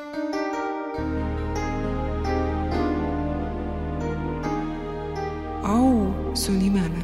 Au su nimele.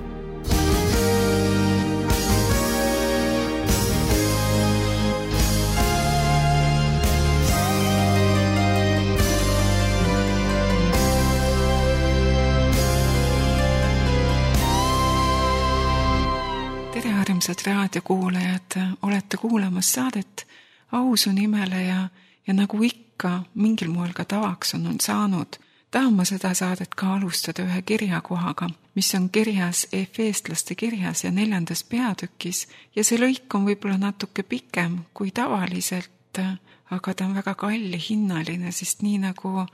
Tere, armsad raadiokuulajad, olete kuulamas saadet Au su nimele ja nagu ikka mingil moel ka tavaks on saanud, tahan ma seda saadet ka alustada ühe kirjakohaga, mis on kirjas Efeestlaste kirjas ja 4. peatükis ja see lõik on võib-olla natuke pikem kui tavaliselt, aga ta on väga kallihinnaline, sest nii nagu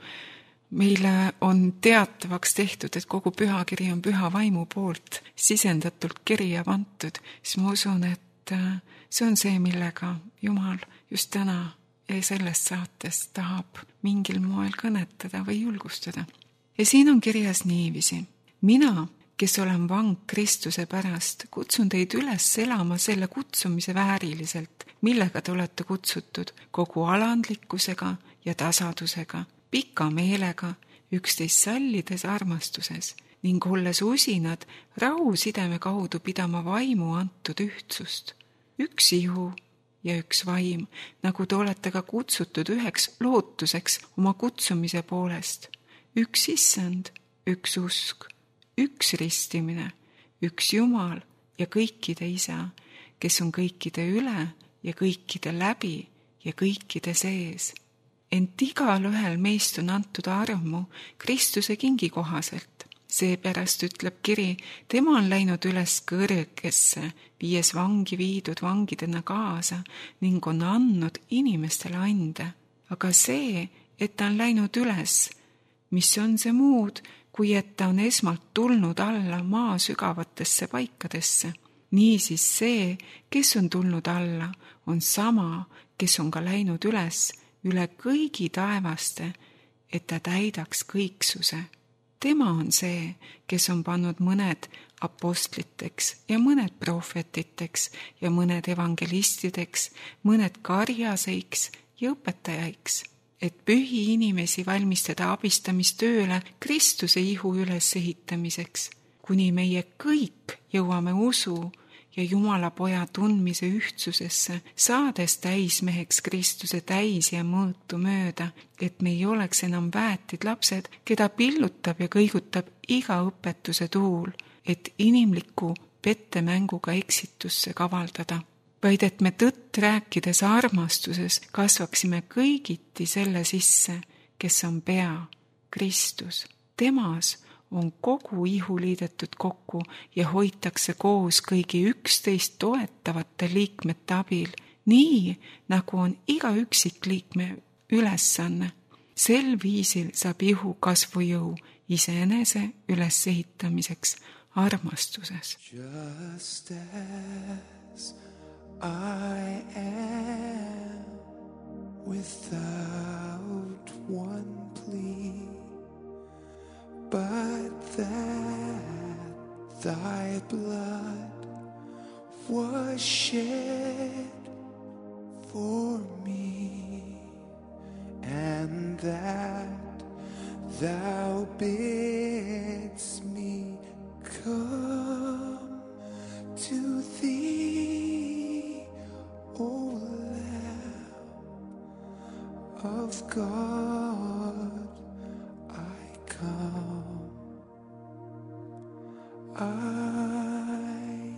meile on teatavaks tehtud, et kogu pühakiri on Püha Vaimu poolt sisendatult kirja pandud, siis ma usun, et see on see, millega Jumal just täna ja sellest saates tahab mingil moel kõnetada või julgustada. Ja siin on kirjas niiviisi: mina, kes olen vang Kristuse pärast, kutsun teid üles elama selle kutsumise vääriliselt, millega te olete kutsutud, kogu alandlikkusega ja tasadusega, pika meelega, üksteist sallides armastuses ning olles usinad rahusideme kaudu pidama vaimu antud ühtsust. Üks ihu ja üks vaim, nagu te olete ka kutsutud üheks lootuseks oma kutsumise poolest. Üks issand, üks usk, üks ristimine, üks Jumal ja kõikide isa, kes on kõikide üle ja kõikide läbi ja kõikide sees. Ent igal ühel meist on antud armu Kristuse kingi kohaselt. Seepärast ütleb kiri, tema on läinud üles kõrgesse, viies vangi viidud vangidena kaasa ning on andnud inimestele ande. Aga see, et ta on läinud üles, mis on see muud, kui et ta on esmalt tulnud alla maa sügavatesse paikadesse. Niisiis see, kes on tulnud alla, on sama, kes on ka läinud üles üle kõigi taevaste, et ta täidaks kõiksuse. Tema on see, kes on pannud mõned apostliteks ja mõned prohvetiteks ja mõned evangelistideks, mõned karjaseiks ja õpetajaiks, et pühi inimesi valmistada abistamistööle Kristuse ihu ülesehitamiseks, kuni meie kõik jõuame usu ja Jumala poja tundmise ühtsusesse, saades täismeheks Kristuse täis ja mõõtu mööda, et me ei oleks enam väetid lapsed, keda pillutab ja kõigutab iga õpetuse tuul, et inimliku pettemänguga eksitusse kavaldada, vaid et me tõtt rääkides armastuses kasvaksime kõigiti selle sisse, kes on pea, Kristus. Temas on kogu ihu liidetud kokku ja hoitakse koos kõigi üksteist toetavate liikmete abil, nii nagu on iga üksikliikme ülesanne. Sel viisil saab ihu kasvujõu iseenese ülesehitamiseks armastuses. Just as I am without one plea, but that thy blood was shed for me, and that thou bidst me come to thee, O Lamb of God. I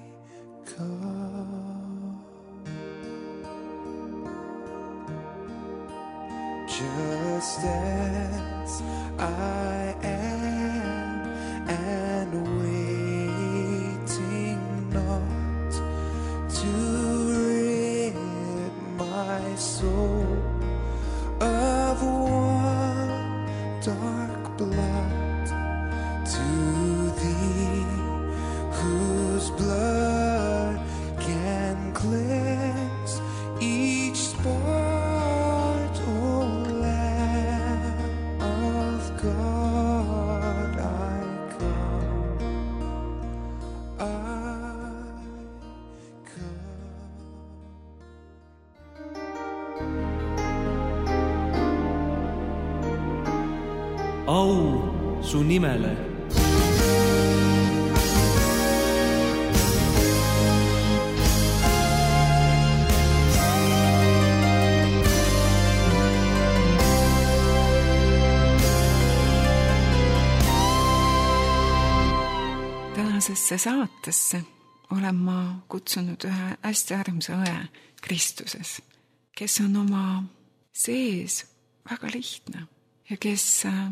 come. Just as I am, and waiting not to rid my soul of one dark blood, to thee whose blood can cleanse each spot, O Lamb of God, I come, I come. au su nimele. Tänasesse saatesse olen ma kutsunud ühe hästi armsa õe Kristuses, kes on oma sees väga lihtne ja kes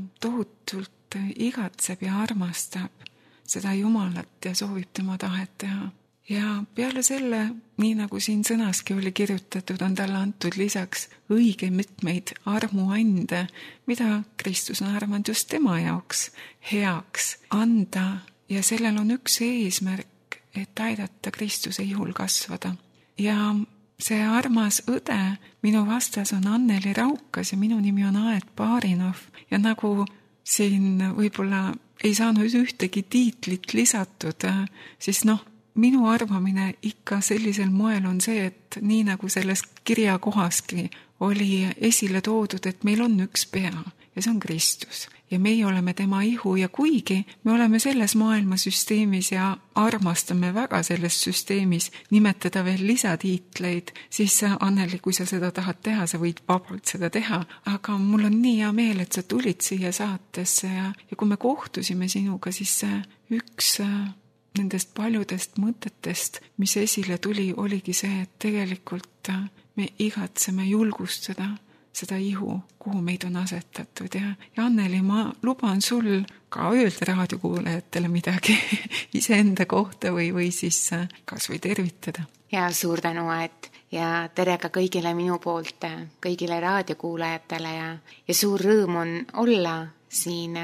tohutult igatseb ja armastab seda Jumalat ja soovib tema tahet teha. Ja peale selle, nii nagu siin sõnaski oli kirjutatud, on talle antud lisaks õige mitmeid armuande, mida Kristus on arvanud just tema jaoks heaks anda. Ja sellel on üks eesmärk, et aidata Kristuse ihul kasvada. Ja see armas õde minu vastas on Anneli Raukas ja minu nimi on Aet Baarinov. Ja nagu siin võib-olla ei saanud ühtegi tiitlit lisatud, siis minu arvamine ikka sellisel moel on see, et nii nagu selles kirja kohaski oli esile toodud, et meil on üks pea ja see on Kristus. Ja meie oleme tema ihu ja kuigi me oleme selles maailmasüsteemis ja armastame väga selles süsteemis nimetada veel lisatiitleid, siis Anneli, kui sa seda tahad teha, sa võid vabalt seda teha. Aga mul on nii hea meel, et sa tulid siia saatesse ja kui me kohtusime sinuga, siis üks nendest paljudest mõtetest, mis esile tuli, oligi see, et tegelikult me igatseme julgustada seda ihu, kuhu meid on asetatud. Ja Anneli, ma luban sul ka öelda raadiokuulajatele midagi iseenda kohta või siis kas või tervitada. Ja suur tänu, Aet, ja tere ka kõigile minu poolt, kõigile raadiokuulajatele ja suur rõõm on olla siin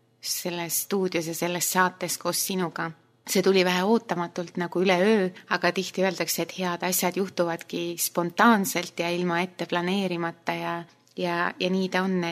selles stuudios ja selles saates koos sinuga. See tuli vähe ootamatult nagu üleöö, aga tihti öeldakse, et head asjad juhtuvadki spontaanselt ja ilma ette planeerimata ja nii ta on,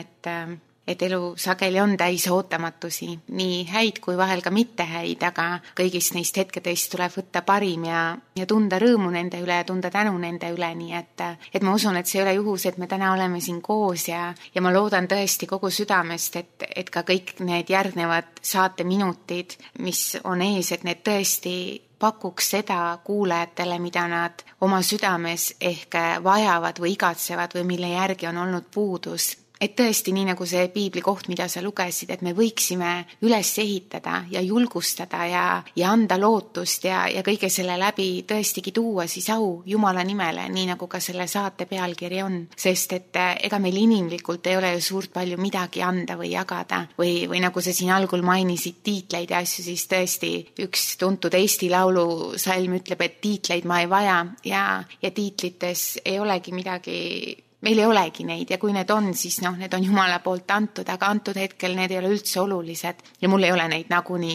et elu sageli on täis ootamatusi, nii häid kui vahel ka mitte häid, aga kõigist neist hetkedest tuleb võtta parim ja tunda rõõmu nende üle ja tunda tänu nende üle, nii et ma usun, et see ei ole juhus, et me täna oleme siin koos ja ma loodan tõesti kogu südamest, et ka kõik need järgnevad saateminutid, mis on ees, et need tõesti pakuks seda kuulajatele, mida nad oma südames ehk vajavad või igatsevad või mille järgi on olnud puudus. Et tõesti nii nagu see piibli koht, mida sa lugesid, et me võiksime üles ehitada ja julgustada ja anda lootust ja kõige selle läbi tõestigi tuua siis au Jumala nimele, nii nagu ka selle saate pealkiri on. Sest et ega meil inimlikult ei ole ju suurt palju midagi anda või jagada või nagu sa siin algul mainisid tiitleid ja asju, siis tõesti üks tuntud Eesti laulusalm ütleb, et tiitleid ma ei vaja ja tiitlites ei olegi midagi. Meil ei olegi neid ja kui need on, siis need on Jumala poolt antud, aga antud hetkel need ei ole üldse olulised ja mul ei ole neid nagunii.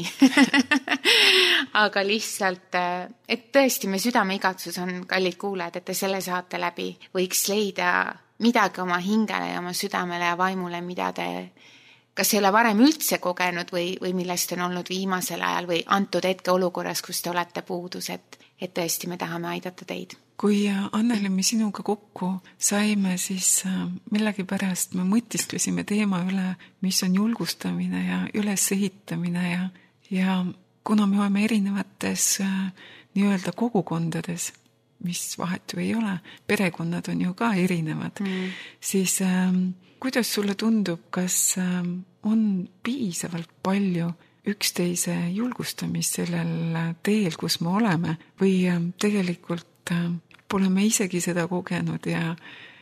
Aga lihtsalt, et tõesti me südame igatsus on, kallid kuulajad, et te selle saate läbi võiks leida midagi oma hingele ja oma südamele ja vaimule, mida te kas ei ole varem üldse kogenud või millest on olnud viimasel ajal või antud hetke olukorras, kus te olete puudus, et tõesti me tahame aidata teid. Kui Anneli me sinuga kokku saime, siis millegipärast me mõtisklesime teema üle, mis on julgustamine ja ülesehitamine ja kuna me oleme erinevates nii-öelda kogukondades, mis vahet ju ei ole, perekonnad on ju ka erinevad, siis kuidas sulle tundub, kas on piisavalt palju üksteise julgustamist sellel teel, kus me oleme või tegelikult pole me isegi seda kogenud ja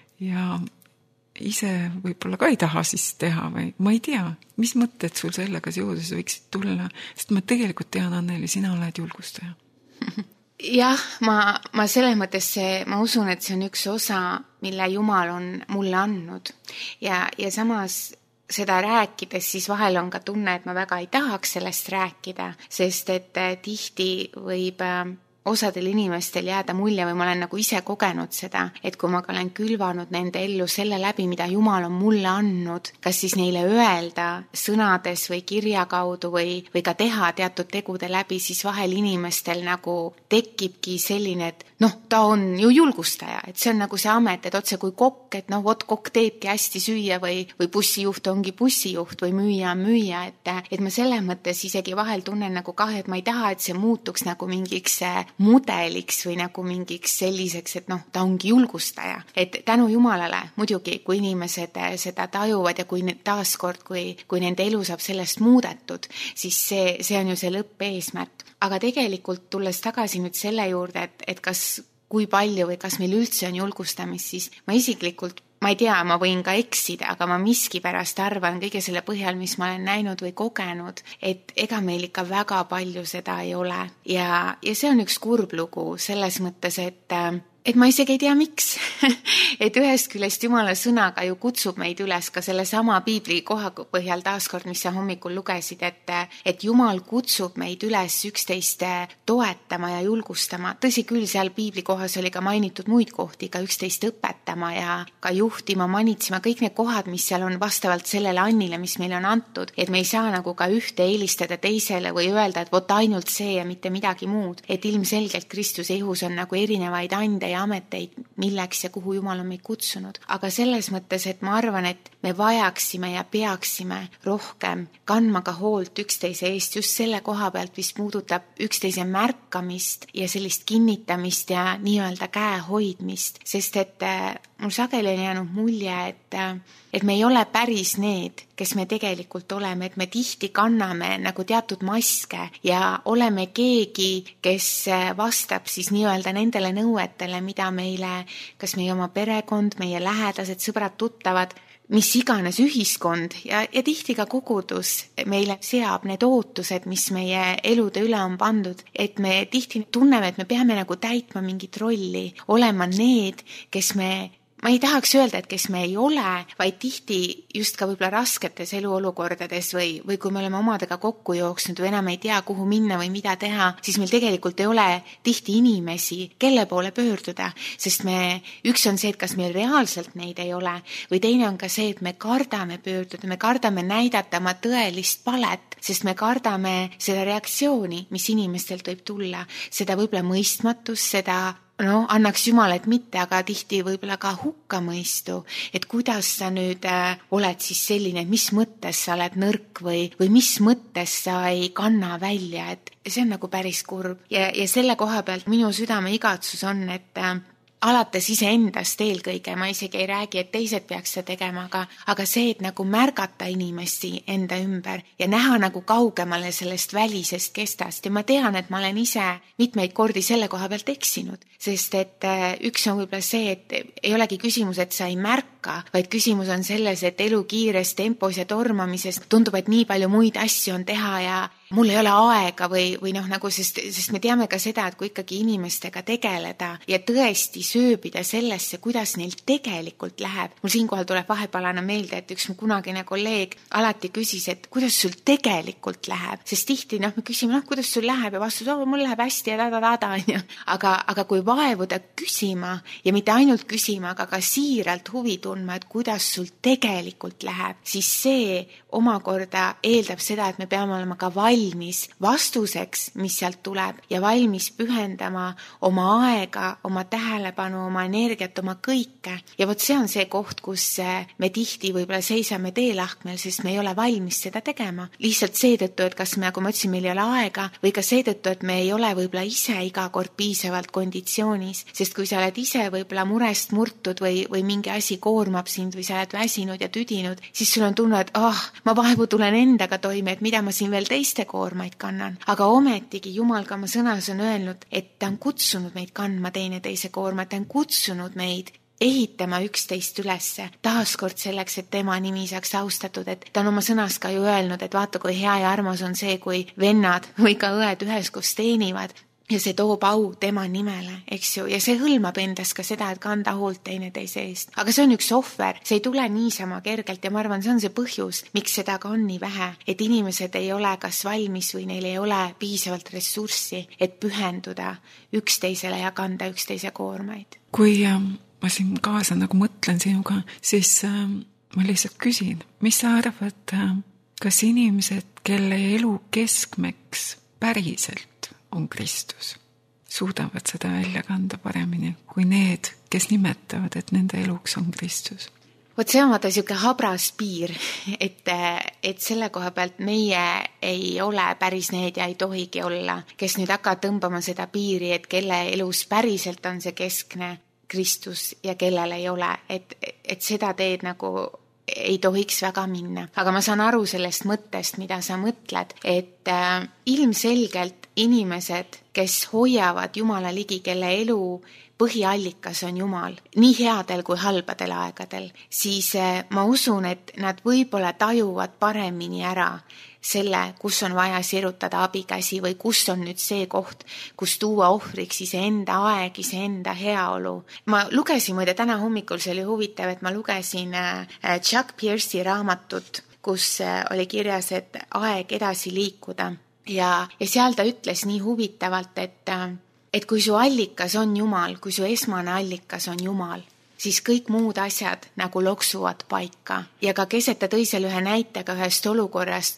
ise võib-olla ka ei taha siis teha või ma ei tea, mis mõtted sul sellega seoses võiksid tulla, sest ma tegelikult tean, Anneli, sina oled julgustaja. Jah, ma selles mõttes ma usun, et see on üks osa, mille Jumal on mulle andnud ja samas seda rääkides, siis vahel on ka tunne, et ma väga ei tahaks sellest rääkida, sest et tihti võib osadel inimestel jääda mulje või ma olen nagu ise kogenud seda, et kui ma ka olen külvanud nende ellu selle läbi, mida Jumal on mulle andnud, kas siis neile öelda sõnades või kirja kaudu või ka teha teatud tegude läbi, siis vahel inimestel nagu tekibki selline, et ta on ju julgustaja, et see on nagu see amet, et otse kui kokk, et vot kokk teebki hästi süüa või bussijuht ongi bussijuht või müüja on müüja, et ma selles mõttes isegi vahel tunnen nagu kahju, et ma ei taha, et see muutuks nagu mingiks mudeliks või nagu mingiks selliseks, et ta ongi julgustaja. Et tänu Jumalale muidugi, kui inimesed seda tajuvad ja kui taaskord, kui nende elu saab sellest muudetud, siis see on ju see lõppeesmärk. Aga tegelikult tulles tagasi nüüd selle juurde, et kui palju või kas meil üldse on julgustamist, siis ma isiklikult ma ei tea, ma võin ka eksida, aga ma miskipärast arvan kõige selle põhjal, mis ma olen näinud või kogenud, et ega meil ikka väga palju seda ei ole. Ja see on üks kurb lugu selles mõttes, et ma isegi ei tea, miks. Et ühest küljest Jumala sõnaga ju kutsub meid üles ka selle sama piibli koha põhjal taaskord, mis sa hommikul lugesid, et Jumal kutsub meid üles üksteist toetama ja julgustama. Tõsi küll, seal piibli kohas oli ka mainitud muid kohti, ka üksteist õpetama ja ka juhtima, manitsema, kõik need kohad, mis seal on vastavalt sellele annile, mis meile on antud. Et me ei saa nagu ka ühte eelistada teisele või öelda, et vot ainult see ja mitte midagi muud. Et ilmselgelt Kristuse ihus on nagu erinevaid ande ja ameteid, milleks ja kuhu Jumal on meid kutsunud. Aga selles mõttes, et ma arvan, et me vajaksime ja peaksime rohkem kandma ka hoolt üksteise eest just selle koha pealt, mis puudutab üksteise märkamist ja sellist kinnitamist ja nii-öelda käe hoidmist. Sest et mul sageli on jäänud mulje, et me ei ole päris need, kes me tegelikult oleme, et me tihti kanname nagu teatud maske ja oleme keegi, kes vastab siis nii-öelda nendele nõuetele, mida meile, kas meie oma perekond, meie lähedased, sõbrad, tuttavad, mis iganes ühiskond ja tihti ka kogudus meile seab need ootused, mis meie elude üle on pandud, et me tihti tunneme, et me peame nagu täitma mingit rolli, olema need, kes ma ei tahaks öelda, et kes me ei ole, vaid tihti just ka võib-olla rasketes eluolukordades või kui me oleme omadega kokku jooksnud või enam ei tea, kuhu minna või mida teha, siis meil tegelikult ei ole tihti inimesi, kelle poole pöörduda, sest üks on see, et kas meil reaalselt neid ei ole, või teine on ka see, et me kardame pöörduda, me kardame näidata oma tõelist palet, sest me kardame seda reaktsiooni, mis inimestelt võib tulla, seda võib-olla mõistmatust, seda annaks Jumal, et mitte, aga tihti võib-olla ka hukkamõistu, et kuidas sa nüüd oled siis selline, mis mõttes sa oled nõrk või mis mõttes sa ei kanna välja, et see on nagu päris kurb. Ja selle koha pealt minu südame igatsus on, et alates iseendast eelkõige, ma isegi ei räägi, et teised peaks seda tegema, aga see, et nagu märgata inimesi enda ümber ja näha nagu kaugemale sellest välisest kestast. Ja ma tean, et ma olen ise mitmeid kordi selle koha pealt eksinud, sest et üks on võib-olla see, et ei olegi küsimus, et sa ei märka, vaid küsimus on selles, et elu kiires tempos ja tormamises tundub, et nii palju muid asju on teha ja mul ei ole aega või nagu, sest me teame ka seda, et kui ikkagi inimestega tegeleda ja tõesti sööbida sellesse, kuidas neil tegelikult läheb. Mul siinkohal tuleb vahepalana meelde, et üks mu kunagine kolleeg alati küsis, et kuidas sul tegelikult läheb, sest tihti me küsime, kuidas sul läheb ja vastus, mul läheb hästi ja ta-ta-ta, aga kui vaevuda küsima ja mitte ainult küsima, aga ka siiralt huvi tundma, et kuidas sul tegelikult läheb, siis see omakorda eeldab seda, et me peame olema ka valmis vastuseks, mis sealt tuleb ja valmis pühendama oma aega, oma tähelepanu, oma energiat, oma kõike. Ja vot see on see koht, kus me tihti võib-olla seisame teelahkmel, sest me ei ole valmis seda tegema. Lihtsalt seetõttu, et kas me, nagu ma ütlesin, meil ei ole aega või ka seetõttu, et me ei ole võib-olla ise iga kord piisavalt konditsioonis, sest kui sa oled ise võib-olla murest murtud või mingi asi koormab sind või sa oled väsinud ja tüdinud, siis sul on tunne, et ma vaevu tulen endaga toime, et mida ma siin veel teiste koormaid kannan. Aga ometigi Jumal ka oma sõnas on öelnud, et ta on kutsunud meid kandma teineteise koormat, ta on kutsunud meid ehitama üksteist ülesse, taaskord selleks, et tema nimi saaks austatud, et ta on oma sõnas ka ju öelnud, et vaata, kui hea ja armas on see, kui vennad või ka õed üheskoos teenivad. ja see toob au tema nimele, eks ju, ja see hõlmab endas ka seda, et kanda hoolt teineteise eest. Aga see on üks ohver, see ei tule niisama kergelt ja ma arvan, see on see põhjus, miks seda ka on nii vähe, et inimesed ei ole kas valmis või neil ei ole piisavalt ressurssi, et pühenduda üksteisele ja kanda üksteise koormaid. Kui ma siin kaasa nagu mõtlen sinuga, siis ma lihtsalt küsin, mis sa arvad, kas inimesed, kelle elu keskmeks päriselt on Kristus, suudavad seda välja kanda paremini kui need, kes nimetavad, et nende eluks on Kristus? Vot see on vaata siuke habras piir, et selle koha pealt meie ei ole päris need ja ei tohigi olla, kes nüüd hakkavad tõmbama seda piiri, et kelle elus päriselt on see keskne Kristus ja kellel ei ole, et seda teed nagu ei tohiks väga minna. Aga ma saan aru sellest mõttest, mida sa mõtled, et ilmselgelt inimesed, kes hoiavad Jumala ligi, kelle elu põhiallikas on Jumal, nii headel kui halbadel aegadel, siis ma usun, et nad võib-olla tajuvad paremini ära selle, kus on vaja sirutada abikäsi või kus on nüüd see koht, kus tuua ohvriks iseenda aeg, iseenda heaolu. Ma lugesin muide täna hommikul, see oli huvitav, et ma lugesin Chuck Pierce'i raamatut, kus oli kirjas, et aeg edasi liikuda. Ja seal ta ütles nii huvitavalt, et kui su allikas on Jumal, kui su esmane allikas on Jumal, siis kõik muud asjad nagu loksuvad paika. Ja ka keset ta tõi seal ühe näitega ühest olukorrast,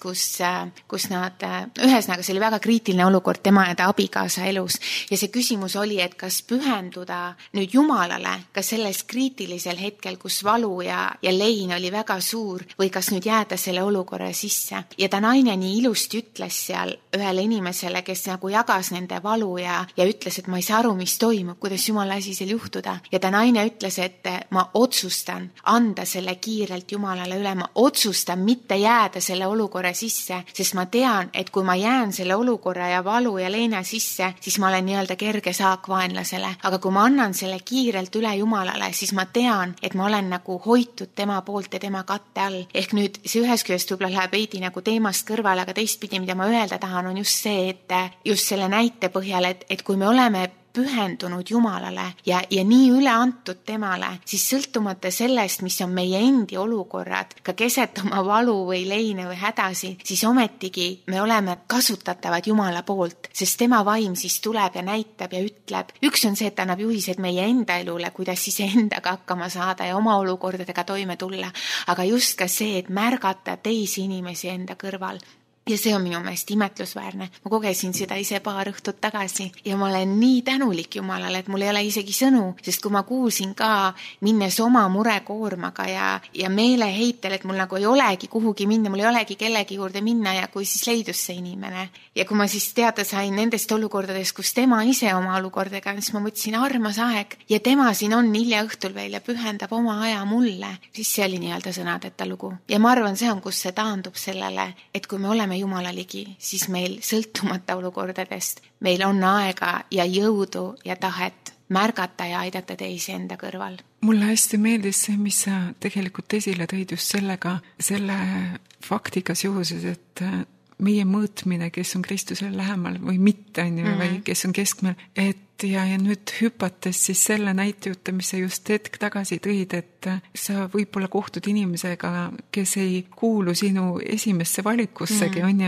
kus nad, ühesõnaga see oli väga kriitiline olukord tema ja ta abikaasa elus. Ja see küsimus oli, et kas pühenduda nüüd Jumalale ka selles kriitilisel hetkel, kus valu ja lein oli väga suur, või kas nüüd jääda selle olukorra sisse. Ja ta naine nii ilusti ütles seal ühele inimesele, kes nagu jagas nende valu ja ütles, et ma ei saa aru, mis toimub, kuidas Jumal lasi seal juhtuda. Ja ta naine ütles, et ma otsustan anda selle kiirelt Jumalale üle, ma otsustan mitte jääda selle olukorra sisse, sest ma tean, et kui ma jään selle olukorra ja valu ja leina sisse, siis ma olen nii-öelda kerge saak vaenlasele. Aga kui ma annan selle kiirelt üle Jumalale, siis ma tean, et ma olen nagu hoitud tema poolt ja tema katte all. Ehk nüüd see ühes küljest võib-olla läheb veidi nagu teemast kõrvale, aga teistpidi, mida ma öelda tahan, on just see, et just selle näite põhjal, et kui me oleme pühendunud Jumalale ja nii üle antud temale, siis sõltumata sellest, mis on meie endi olukorrad, ka keset oma valu või leine või hädasi, siis ometigi me oleme kasutatavad Jumala poolt, sest tema vaim siis tuleb ja näitab ja ütleb. Üks on see, et annab juhised meie enda elule, kuidas iseendaga hakkama saada ja oma olukordadega toime tulla, aga just ka see, et märgata teisi inimesi enda kõrval. Ja see on minu meelest imetlusväärne. Ma kogesin seda ise paar õhtut tagasi ja ma olen nii tänulik Jumalale, et mul ei ole isegi sõnu, sest kui ma kuulsin ka minnes oma murekoormaga ja meeleheitel, et mul nagu ei olegi kuhugi minna, mul ei olegi kellegi juurde minna ja kui siis leidus see inimene. Ja kui ma siis teada sain nendest olukordadest, kus tema ise oma olukordadega, siis ma mõtlesin armas aeg ja tema siin on hilja õhtul veel ja pühendab oma aja mulle, siis see oli nii-öelda sõnadeta lugu. Ja ma arvan, see on, kus see taandub sellele, et kui me oleme Jumala ligi, siis meil sõltumata olukordadest, meil on aega ja jõudu ja tahet märgata ja aidata teisi enda kõrval. Mulle hästi meeldis see, mis sa tegelikult esile tõid just selle faktiga seoses, et meie mõõtmine, kes on Kristusele lähemal või mitte, või kes on keskmel, et ja nüüd hüpates siis selle näite juurde, mis sa just hetk tagasi tõid, et sa võib-olla kohtud inimesega, kes ei kuulu sinu esimesse valikussegi, on ju,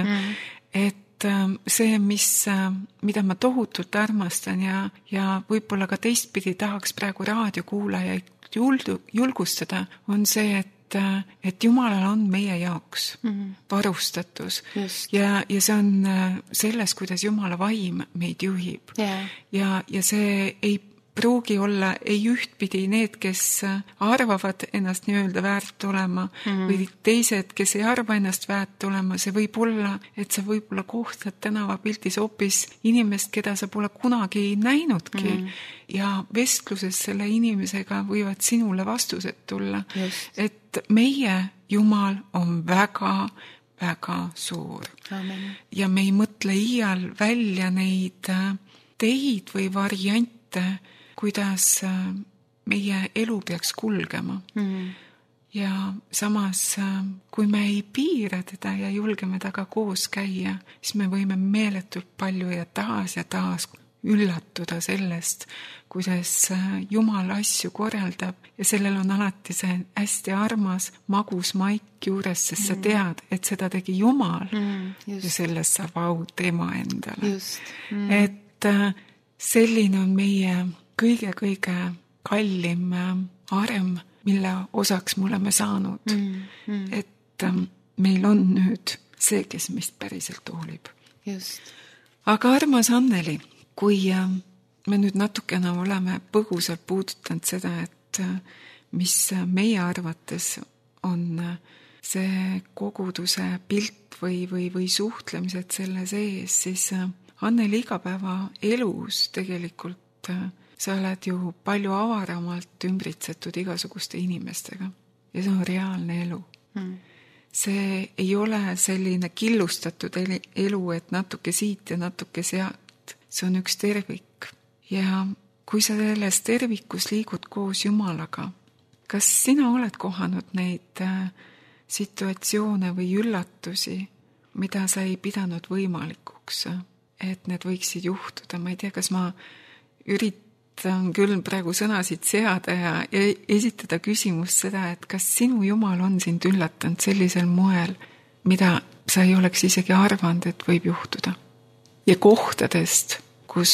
et see, mida ma tohutult armastan ja võib-olla ka teistpidi tahaks praegu raadiokuulajaid julgustada, on see, et Jumalal on meie jaoks varustatus. Ja see on selles, kuidas Jumala vaim meid juhib. Ja see ei pruugi olla ei ühtpidi need, kes arvavad ennast nii-öelda väärt olema või teised, kes ei arva ennast väärt olema. See võib olla, et sa võib-olla kohtad tänavapildis hoopis inimest, keda sa pole kunagi näinudki. Ja vestluses selle inimesega võivad sinule vastused tulla. Et meie Jumal on väga, väga suur. Amen. Ja me ei mõtle iial välja neid teid või variante, kuidas meie elu peaks kulgema. Ja samas, kui me ei piira teda ja julgeme taga koos käia, siis me võime meeletult palju ja taas üllatuda sellest, kuidas Jumal asju korraldab ja sellel on alati see hästi armas magus maik juures, sest sa tead, et seda tegi Jumal ja sellest saab au tema endale. Et selline on meie kõige-kõige kallim arm, mille osaks me oleme saanud. Et meil on nüüd see, kes meist päriselt hoolib. Aga armas Anneli, kui me nüüd natukene oleme põgusalt puudutanud seda, et mis meie arvates on see koguduse pilt või suhtlemised selle sees, siis Anneli igapäeva elus tegelikult sa oled ju palju avaramalt ümbritsetud igasuguste inimestega ja see on reaalne elu. See ei ole selline killustatud elu, et natuke siit ja natuke sealt. See on üks tervik. Ja kui sa selles tervikus liigud koos Jumalaga, kas sina oled kohanud neid situatsioone või üllatusi, mida sa ei pidanud võimalikuks, et need võiksid juhtuda? Ma ei tea, kas ma üritan küll praegu sõnasid seada ja esitada küsimust seda, et kas sinu Jumal on sind üllatanud sellisel moel, mida sa ei oleks isegi arvanud, et võib juhtuda. Ja kohtadest, kus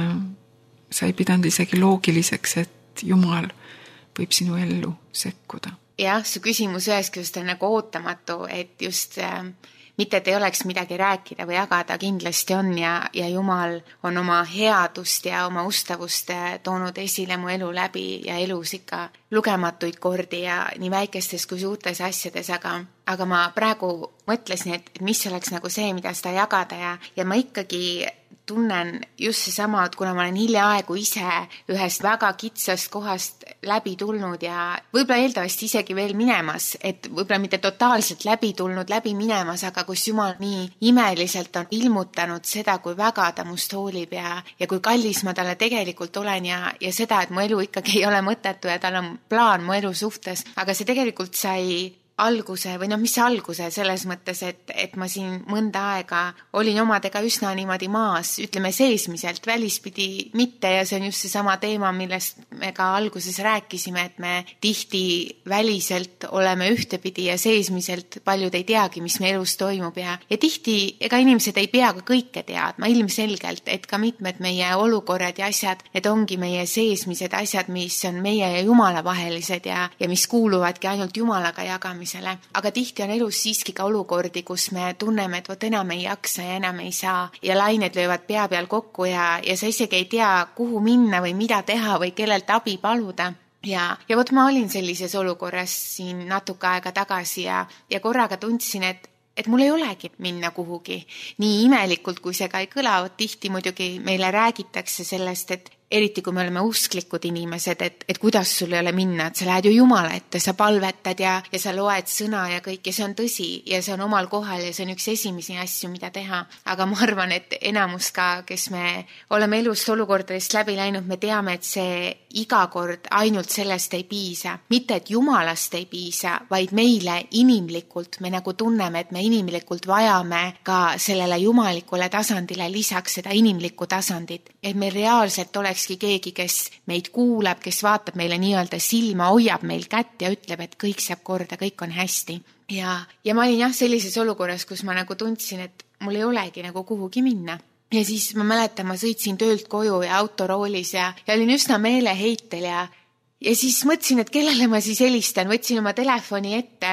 sa ei pidanud isegi loogiliseks, et Jumal võib sinu ellu sekkuda. Jah, su küsimus ühest just on nagu ootamatu, et just mitte, et ei oleks midagi rääkida või jagada, kindlasti on ja Jumal on oma headust ja oma ustavust toonud esile mu elu läbi ja elus ikka lugematuid kordi ja nii väikestes kui suurtes asjades, aga ma praegu mõtlesin, et mis oleks nagu see, mida seda jagada ja ma ikkagi tunnen just seesama, et kuna ma olen hiljaaegu ise ühest väga kitsast kohast läbi tulnud ja võib-olla eeldavasti isegi veel minemas, et võib-olla mitte totaalselt läbi tulnud, läbi minemas, aga kus Jumal nii imeliselt on ilmutanud seda, kui väga ta must hoolib ja kui kallis ma talle tegelikult olen ja seda, et mu elu ikkagi ei ole mõttetu ja tal on plaan mu elu suhtes, aga see tegelikult sai alguse või mis see alguse selles mõttes, et ma siin mõnda aega olin omadega üsna niimoodi maas, ütleme seesmiselt, välispidi mitte ja see on just seesama teema, millest me ka alguses rääkisime, et me tihti väliselt oleme ühtepidi ja seesmiselt paljud ei teagi, mis me elus toimub ja tihti ega inimesed ei pea ka kõike teadma ilmselgelt, et ka mitmed meie olukorrad ja asjad, need ongi meie seesmised asjad, mis on meie ja Jumala vahelised ja mis kuuluvadki ainult Jumalaga jagamisele. Aga tihti on elus siiski ka olukordi, kus me tunneme, et vot enam ei jaksa ja enam ei saa ja lained löövad pea peal kokku ja sa isegi ei tea, kuhu minna või mida teha või kellelt abi paluda. Ja vot ma olin sellises olukorras siin natuke aega tagasi ja korraga tundsin, et mul ei olegi minna kuhugi. Nii imelikult, kui see ka ei kõla, tihti muidugi meile räägitakse sellest, et eriti kui me oleme usklikud inimesed, et kuidas sul ei ole minna, et sa lähed ju Jumala ette, sa palvetad ja sa loed sõna ja kõik ja see on tõsi ja see on omal kohal ja see on üks esimesi asju, mida teha. Aga ma arvan, et enamus ka, kes me oleme elust olukordadest läbi läinud, me teame, et see iga kord ainult sellest ei piisa. Mitte, et Jumalast ei piisa, vaid meile inimlikult, me nagu tunneme, et me inimlikult vajame ka sellele jumalikule tasandile lisaks seda inimlikku tasandit. Et meil reaalselt olekski keegi, kes meid kuulab, kes vaatab meile nii-öelda silma, hoiab meil kätt ja ütleb, et kõik saab korda, kõik on hästi. Ja ma olin sellises olukorras, kus ma nagu tundsin, et mul ei olegi nagu kuhugi minna. Ja siis ma mäletan, ma sõitsin töölt koju ja autoroolis ja olin üsna meeleheitel ja siis mõtlesin, et kellele ma siis helistan, võtsin oma telefoni ette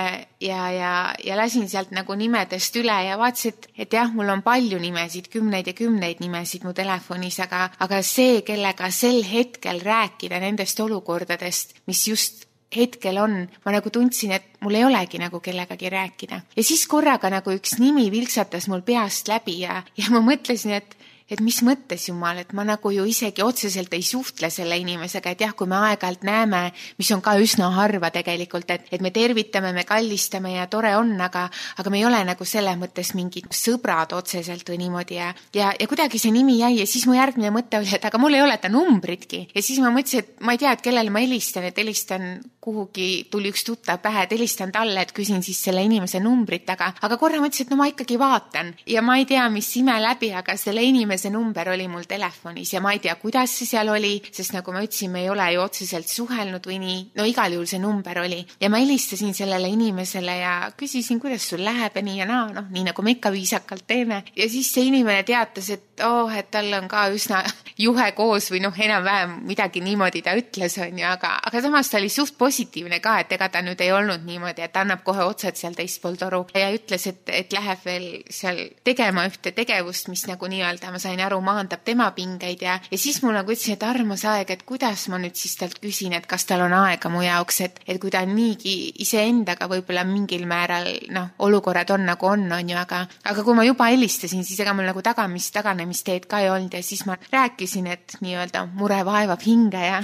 ja lasin sealt nagu nimedest üle ja vaatasin, et jah, mul on palju nimesid, kümneid ja kümneid nimesid mu telefonis, aga see, kellega sel hetkel rääkida nendest olukordadest, mis just hetkel on, ma nagu tundsin, et mul ei olegi nagu kellegagi rääkida. Ja siis korraga nagu üks nimi vilksatas mul peast läbi ja ma mõtlesin, et mis mõttes Jumal, et ma nagu ju isegi otseselt ei suhtle selle inimesega, et jah, kui me aeg-ajalt näeme, mis on ka üsna harva tegelikult, et me tervitame, me kallistame ja tore on, aga me ei ole nagu selle mõttes mingid sõbrad otseselt või niimoodi ja kuidagi see nimi jäi ja siis mu järgmine mõte oli, et aga mul ei ole ta numbritki ja siis ma mõtlesin, et ma ei tea, et kellele ma helistan, et helistan kuhugi, tuli üks tuttav pähe, et helistan talle, et küsin siis selle inimese numbrit, aga korra mõtlesin, et no ma ikkagi vaatan ja ma ei tea, mis ime läbi, aga selle inimese inimese number oli mul telefonis ja ma ei tea, kuidas see seal oli, sest nagu ma ütlesin, me ei ole ju otseselt suhelnud või nii, no igal juhul see number oli. Ja ma helistasin sellele inimesele ja küsisin, kuidas sul läheb ja nii ja naa, noh, nii nagu me ikka viisakalt teeme. Ja siis see inimene teatas, et et tal on ka üsna juhe koos või noh, enam-vähem midagi niimoodi ta ütles, on ju, aga samas ta oli suht positiivne ka, et ega ta nüüd ei olnud niimoodi, et annab kohe otsad seal teispool toru ja ütles, et läheb veel seal tegema ühte tegevust, mis nagu nii-öelda, ma sain aru, maandab tema pingeid ja siis mul nagu ütlesin, et armas aeg, et kuidas ma nüüd siis talt küsin, et kas tal on aega mu jaoks, et kui ta niigi iseendaga võib-olla mingil määral, noh, olukorrad on nagu on ju, aga kui ma juba helistasin, siis ega mul nagu taganemisteed ka ei olnud ja siis ma rääkisin, et nii-öelda mure vaevab hinge ja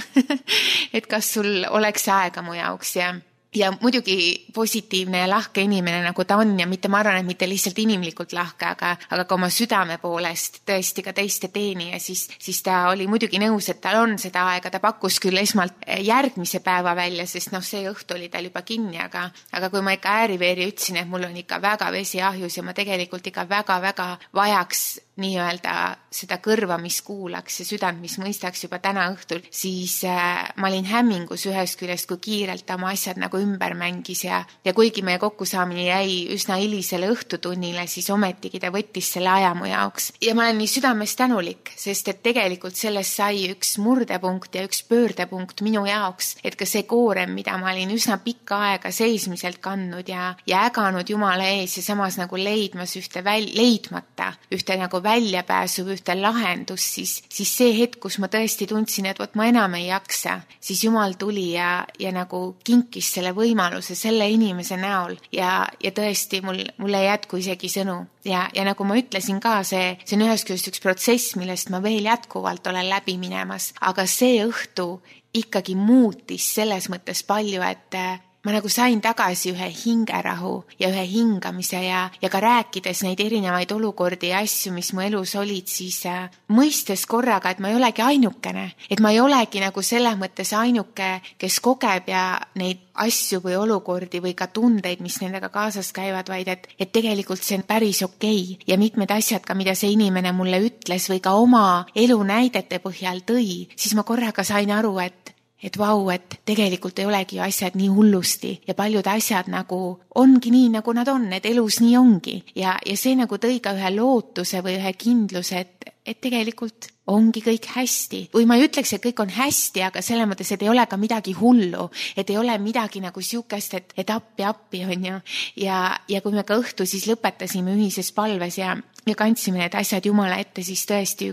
et kas sul oleks aega mu jaoks ja muidugi positiivne ja lahke inimene nagu ta on ja mitte, ma arvan, et mitte lihtsalt inimlikult lahke, aga ka oma südame poolest tõesti ka teiste teeni ja siis ta oli muidugi nõus, et tal on seda aega, ta pakkus küll esmalt järgmise päeva välja, sest noh, see õhtu oli tal juba kinni, aga kui ma ikka ääriveeri ütlesin, et mul on ikka väga vesi ahjus ja ma tegelikult ikka väga-väga vajaks nii-öelda seda kõrva, mis kuulaks ja südant, mis mõistaks juba täna õhtul, siis ma olin hämmingus ühest küljest, kui kiirelt oma asjad nagu ümber mängis ja kuigi meie kokkusaamine jäi üsna hilisele õhtutunnile, siis ometigi ta võttis selle aja mu jaoks. Ja ma olen nii südames tänulik, sest et tegelikult sellest sai üks murdepunkt ja üks pöördepunkt minu jaoks, et ka see koorem, mida ma olin üsna pikka aega seismiselt kandnud ja äganud Jumala ees ja samas nagu leidmas leidmata ühte nagu väljapääsu ühte lahendus, siis see hetk, kus ma tõesti tundsin, et ma enam ei jaksa, siis Jumal tuli ja nagu kinkis selle võimaluse selle inimese näol ja tõesti mul ei jätku isegi sõnu. Ja nagu ma ütlesin ka, see on ühest küljest üks protsess, millest ma veel jätkuvalt olen läbi minemas, aga see õhtu ikkagi muutis selles mõttes palju, et ma nagu sain tagasi ühe hingerahu ja ühe hingamise ja ka rääkides neid erinevaid olukordi ja asju, mis mu elus olid, siis mõistes korraga, et ma ei olegi ainukene, et ma ei olegi nagu selles mõttes ainuke, kes kogeb ja neid asju või olukordi või ka tundeid, mis nendega kaasas käivad, vaid et tegelikult see on päris okei. Ja mitmed asjad ka, mida see inimene mulle ütles või ka oma elunäidete põhjal tõi, siis ma korraga sain aru, et vau, et tegelikult ei olegi asjad nii hullusti ja paljud asjad nagu ongi nii, nagu nad on, et elus nii ongi. Ja see nagu tõi ka ühe lootuse või ühe kindluse, et tegelikult ongi kõik hästi. Või ma ei ütleks, et kõik on hästi, aga selles mõttes, et ei ole ka midagi hullu, et ei ole midagi nagu siukest, et appi on ju. Ja kui me ka õhtu siis lõpetasime ühises palves ja kandsime need asjad Jumala ette, siis tõesti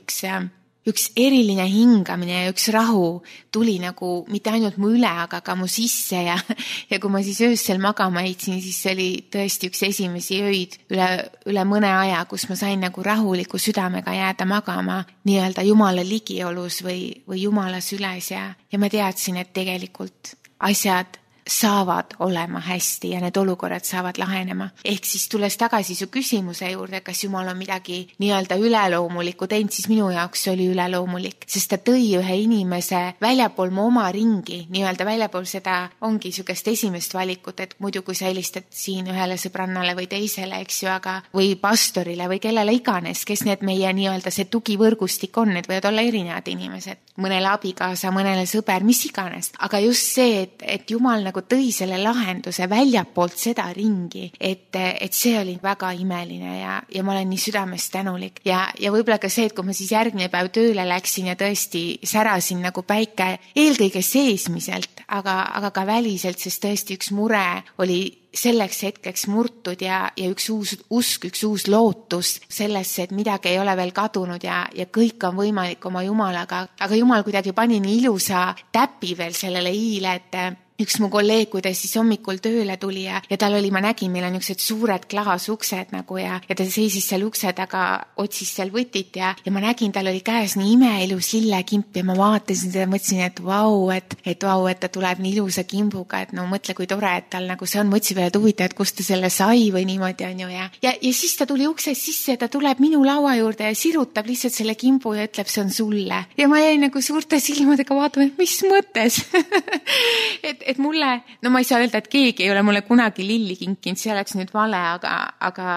üks eriline hingamine ja üks rahu tuli nagu mitte ainult mu üle, aga ka mu sisse ja kui ma siis öösel magama heitsin, siis see oli tõesti üks esimesi öid üle mõne aja, kus ma sain nagu rahuliku südamega jääda magama nii-öelda Jumala ligiolus või Jumala süles ja ma teadsin, et tegelikult asjad saavad olema hästi ja need olukorrad saavad lahenema. Ehk siis tulles tagasi su küsimuse juurde, kas Jumal on midagi nii-öelda üleloomulikku teinud, siis minu jaoks see oli üleloomulik, sest ta tõi ühe inimese väljapool mu oma ringi, nii-öelda väljapool seda ongi sükest esimest valikut, et muidu kui sa helistad siin ühele sõbrannale või teisele, eks ju, aga või pastorile või kellele iganes, kes need meie nii-öelda see tugivõrgustik on, need võivad olla erinevad inimesed, mõnele abikaasa, mõnele sõber, mis iganes, aga just see, et Jumal nagu tõi selle lahenduse väljapoolt seda ringi, et see oli väga imeline ja ma olen nii südames tänulik ja võib-olla ka see, et kui ma siis järgmine päev tööle läksin ja tõesti särasin nagu päike eelkõige seesmiselt, aga ka väliselt, sest tõesti üks mure oli selleks hetkeks murtud ja üks uus usk, üks uus lootus sellesse, et midagi ei ole veel kadunud ja kõik on võimalik oma Jumalaga, aga Jumal kuidagi pani nii ilusa täpi veel sellele iile, et üks mu kolleeg, kui ta siis hommikul tööle tuli ja tal oli, ma nägin, meil on niisugused suured klaasuksed nagu ja ta seisis seal ukse taga, otsis seal võtit ja ma nägin, tal oli käes nii imeilus lillekimp ja ma vaatasin seda ja mõtlesin, et vau, et ta tuleb nii ilusa kimbuga, et no mõtle, kui tore, et tal nagu see on, mõtlesin veel, et huvitav, et kust ta selle sai või niimoodi on ju ja siis ta tuli uksest sisse ja ta tuleb minu laua juurde ja sirutab lihtsalt selle kimbu ja ütleb, see on sulle. Ja ma jäin nagu suurte silmadega vaatama, et mis mõttes et mulle, no ma ei saa öelda, et keegi ei ole mulle kunagi lilli kinkinud, see oleks nüüd vale, aga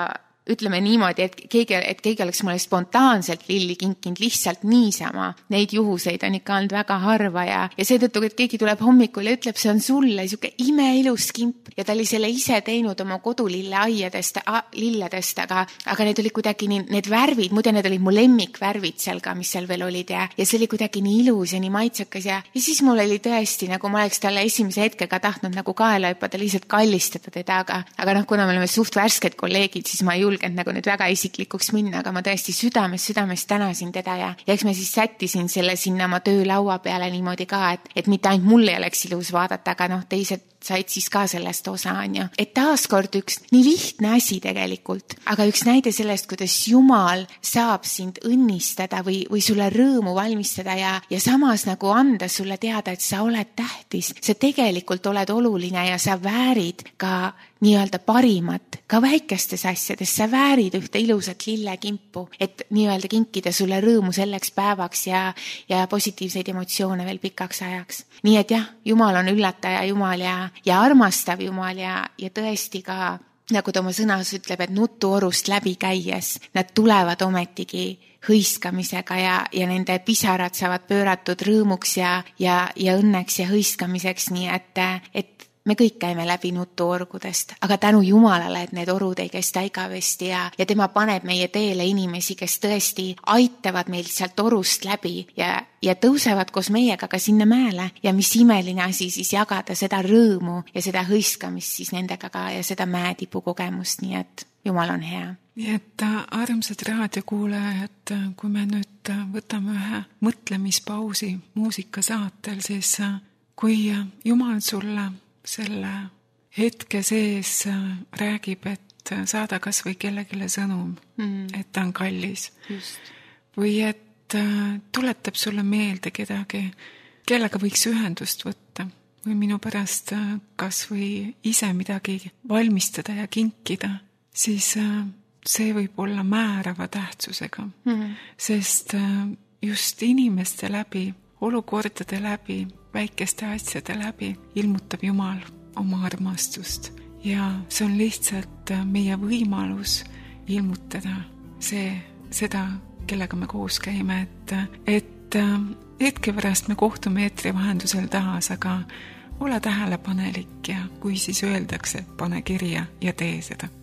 ütleme niimoodi, et keegi oleks mulle spontaanselt lilli kinkinud lihtsalt niisama. Neid juhuseid on ikka olnud väga harva ja seetõttu, et keegi tuleb hommikul ja ütleb, see on sulle siuke imeilus kimp ja ta oli selle ise teinud oma kodulille aiadest, lilledest, aga need olid kuidagi nii, need värvid, muide need olid mu lemmikvärvid seal ka, mis seal veel olid ja see oli kuidagi nii ilus ja nii maitsekas ja siis mul oli tõesti, nagu ma oleks talle esimese hetkega tahtnud nagu kaela hüpata, lihtsalt kallistada teda, aga kuna me oleme suht värsked kolleegid, siis ma ei julgenud nagu nüüd väga isiklikuks minna, aga ma tõesti südamest tänasin teda ja eks me siis sättisin selle sinna oma töölaua peale niimoodi ka, et mitte ainult mul ei oleks ilus vaadata, aga teised said siis ka sellest osa, on ju. Et taaskord üks nii lihtne asi tegelikult, aga üks näide sellest, kuidas Jumal saab sind õnnistada või sulle rõõmu valmistada ja samas nagu anda sulle teada, et sa oled tähtis, sa tegelikult oled oluline ja sa väärid ka nii-öelda parimat, ka väikestes asjades, sa väärid ühte ilusat lillekimpu, et nii-öelda kinkida sulle rõõmu selleks päevaks ja positiivseid emotsioone veel pikaks ajaks. Nii et jah, Jumal on üllataja Jumal ja armastav Jumal ja tõesti ka, nagu ta oma sõnas ütleb, et nutuorust läbi käies, nad tulevad ometigi hõiskamisega ja nende pisarad saavad pööratud rõõmuks ja õnneks ja hõiskamiseks, nii et me kõik käime läbi nutuorgudest, aga tänu Jumalale, et need orud ei kesta igavesti ja tema paneb meie teele inimesi, kes tõesti aitavad meil sealt orust läbi ja tõusevad koos meiega ka sinna mäele ja mis imeline asi siis jagada seda rõõmu ja seda hõiskamist siis nendega ka ja seda mäetipu kogemust, nii et Jumal on hea. Nii et armsad raadiokuulajad, kui me nüüd võtame ühe mõtlemispausi muusikasaatel, siis kui Jumal sulle selle hetke sees räägib, et saada kas või kellegile sõnum, et ta on kallis. Just. Või et tuletab sulle meelde kedagi, kellega võiks ühendust võtta või minu pärast kas või ise midagi valmistada ja kinkida, siis see võib olla määrava tähtsusega, sest just inimeste läbi, olukordade läbi, väikeste asjade läbi ilmutab Jumal oma armastust ja see on lihtsalt meie võimalus ilmutada seda, kellega me koos käime, et hetke pärast me kohtume eetri vahendusel taas, aga ole tähelepanelik ja kui siis öeldakse, pane kirja ja tee seda.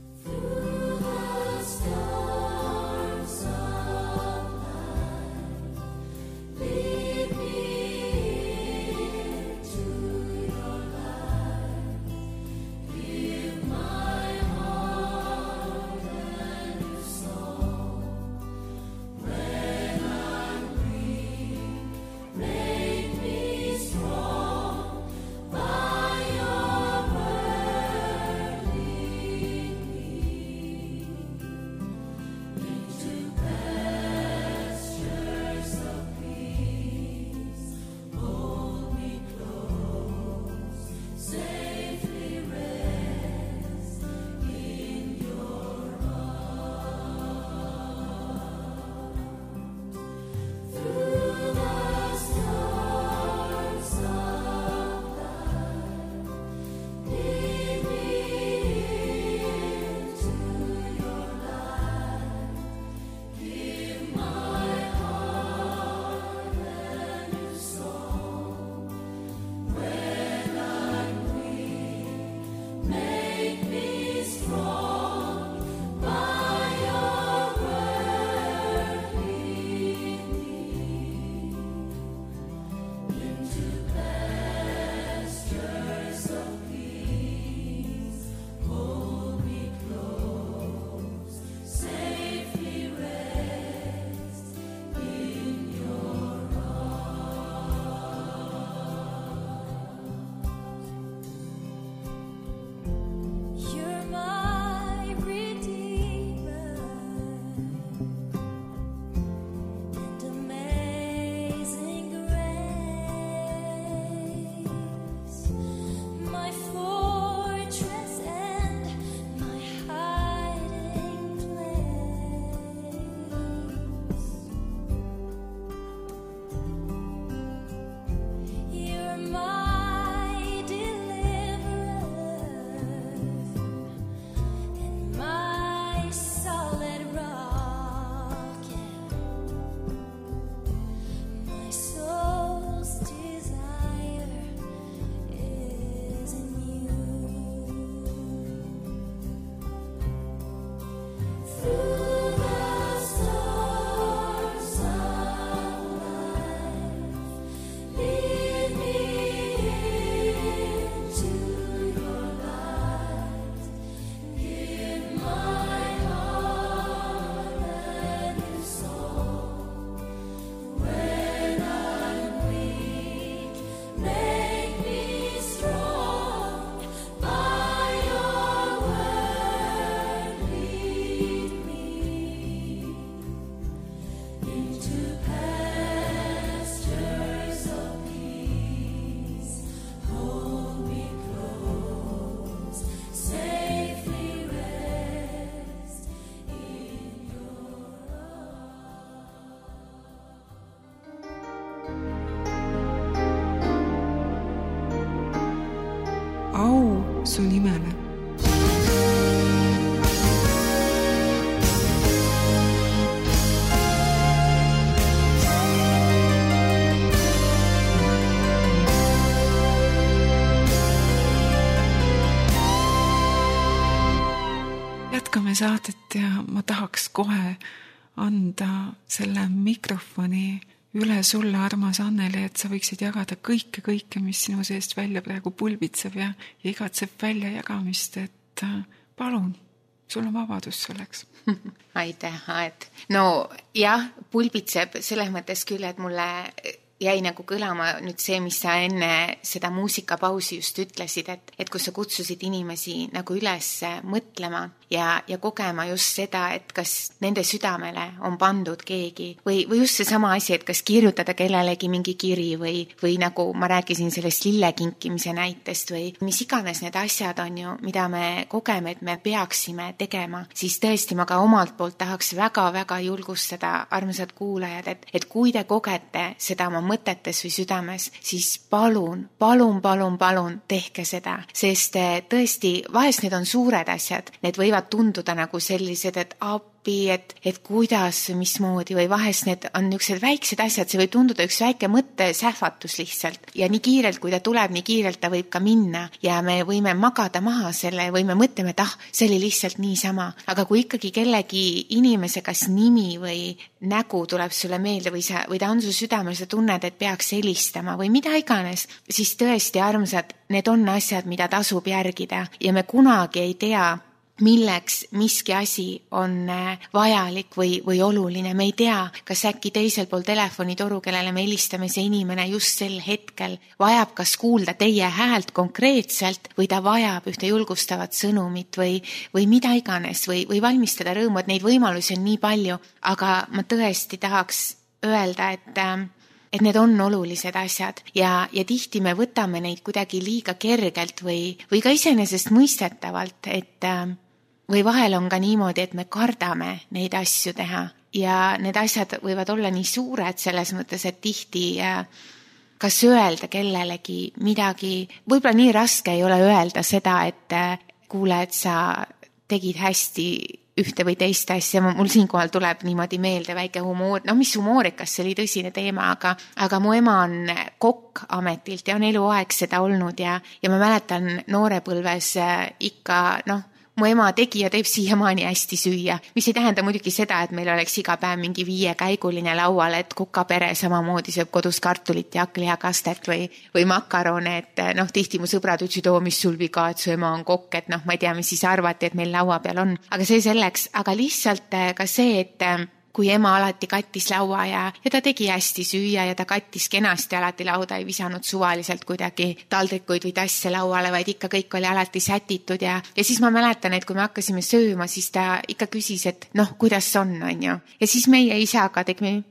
lõpetame saadet ja ma tahaks kohe anda selle mikrofoni üle sulle, armas Anneli, et sa võiksid jagada kõike, mis sinu seest välja praegu pulbitseb ja igatseb välja jagamist, et palun, sul on vabadus selleks. Aitäh, Aet. No jah, pulbitseb selles mõttes küll, et mulle jäi nagu kõlama nüüd see, mis sa enne seda muusikapausi just ütlesid, et kus sa kutsusid inimesi nagu üles mõtlema ja kogema just seda, et kas nende südamele on pandud keegi või just seesama asi, et kas kirjutada kellelegi mingi kiri või nagu ma rääkisin sellest lillekinkimise näitest või mis iganes need asjad on ju, mida me kogeme, et me peaksime tegema, siis tõesti ma ka omalt poolt tahaks väga-väga julgustada, armsad kuulajad, et kui te kogete seda oma mõtetes või südames, siis palun, tehke seda, sest tõesti, vahest need on suured asjad, need võivad tunduda nagu sellised, et appi, et kuidas, mismoodi või vahest need on niisugused väiksed asjad, see võib tunduda üks väike mõttesähvatus lihtsalt ja nii kiirelt, kui ta tuleb, nii kiirelt ta võib ka minna ja me võime magada maha selle või me mõtleme, et see oli lihtsalt niisama, aga kui ikkagi kellegi inimese kas nimi või nägu tuleb sulle meelde või ta on su südamel, sa tunned, et peaks helistama või mida iganes, siis tõesti, armsad, need on asjad, mida tasub järgida ja me kunagi ei tea, milleks miski asi on vajalik või oluline. Me ei tea, kas äkki teisel pool telefonitoru, kellele me helistame, see inimene just sel hetkel vajab kas kuulda teie häält konkreetselt või ta vajab ühte julgustavat sõnumit või mida iganes või valmistada rõõmu, et neid võimalusi on nii palju, aga ma tõesti tahaks öelda, et need on olulised asjad ja tihti me võtame neid kuidagi liiga kergelt või ka iseenesest mõistetavalt, või vahel on ka niimoodi, et me kardame neid asju teha ja need asjad võivad olla nii suured selles mõttes, et tihti kas öelda kellelegi midagi, võib-olla nii raske ei ole öelda seda, et kuule, et sa tegid hästi ühte või teist asja, mul siinkohal tuleb niimoodi meelde väike humoor, mis humoorikas, see oli tõsine teema, aga mu ema on kokk ametilt ja on eluaeg seda olnud ja ma mäletan noorepõlves ikka, mu ema tegi ja teeb siiamaani hästi süüa, mis ei tähenda muidugi seda, et meil oleks iga päev mingi 5-käiguline laual, et kokapere samamoodi sööb kodus kartulit ja hakklihakastet või makarone, et tihti mu sõbrad ütlesid, mis sul viga, et su ema on kokk, et ma ei tea, mis siis arvati, et meil laua peal on, aga see selleks, aga lihtsalt ka see, et kui ema alati kattis laua ja ta tegi hästi süüa ja ta kattis kenasti alati lauda, ei visanud suvaliselt kuidagi taldrikuid või tasse lauale, vaid ikka kõik oli alati sätitud ja siis ma mäletan, et kui me hakkasime sööma, siis ta ikka küsis, et kuidas on ju. Ja siis meie isaga tegime,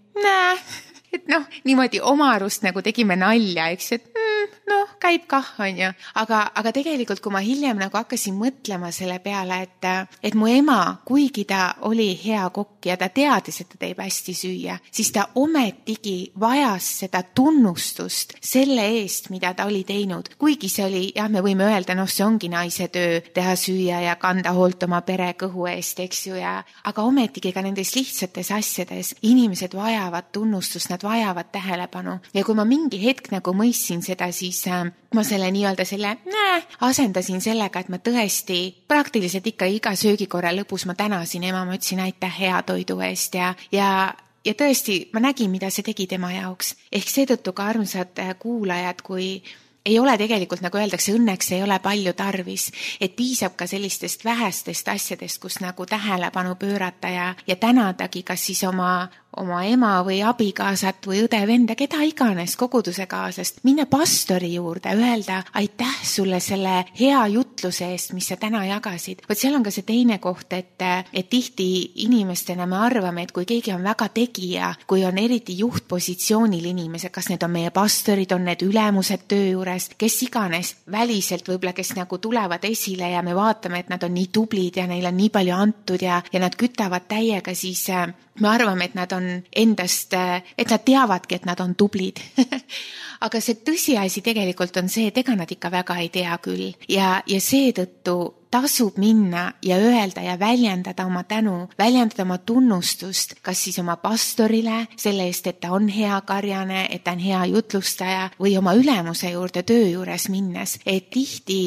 et niimoodi oma arust nagu tegime nalja, eks, et käib kah, on ju. Aga tegelikult, kui ma hiljem nagu hakkasin mõtlema selle peale, et mu ema, kuigi ta oli hea kokk ja ta teadis, et ta teeb hästi süüa, siis ta ometigi vajas seda tunnustust selle eest, mida ta oli teinud. Kuigi see oli, me võime öelda, see ongi naise töö, teha süüa ja kanda hoolt oma pere kõhu eest, eks ju, aga ometigi ka nendes lihtsates asjades inimesed vajavad tunnustust, nad vajavad tähelepanu. Ja kui ma mingi hetk nagu mõistsin seda, siis ma selle nii-öelda asendasin sellega, et ma tõesti praktiliselt ikka iga söögikorra lõpus ma tänasin ema, ma ütlesin aitäh hea toidu eest ja tõesti ma nägin, mida see tegi tema jaoks. Ehk seetõttu ka armsad kuulajad, kui ei ole tegelikult, nagu öeldakse, õnneks ei ole palju tarvis, et piisab ka sellistest vähestest asjadest, kus nagu tähelepanu pöörata ja tänadagi kas siis oma ema või abikaasat või õde-venda, keda iganes koguduse kaasast, minna pastori juurde, öelda aitäh sulle selle hea jutluse eest, mis sa täna jagasid. Võt seal on ka see teine koht, et tihti inimestena me arvame, et kui keegi on väga tegija, kui on eriti juhtpositsioonil inimesed, kas need on meie pastorid, on need ülemused töö juures, kes iganes väliselt võib-olla, kes nagu tulevad esile ja me vaatame, et nad on nii tublid ja neil on nii palju antud ja nad kütavad täiega, siis me arvame, et nad on endast, et nad teavadki, et nad on tublid. Aga see tõsiasi tegelikult on see, et ega nad ikka väga ei tea küll. Ja seetõttu tasub minna ja öelda ja väljendada oma tänu, väljendada oma tunnustust, kas siis oma pastorile, selle eest, et ta on hea karjane, et ta on hea jutlustaja või oma ülemuse juurde töö juures minnes. Et tihti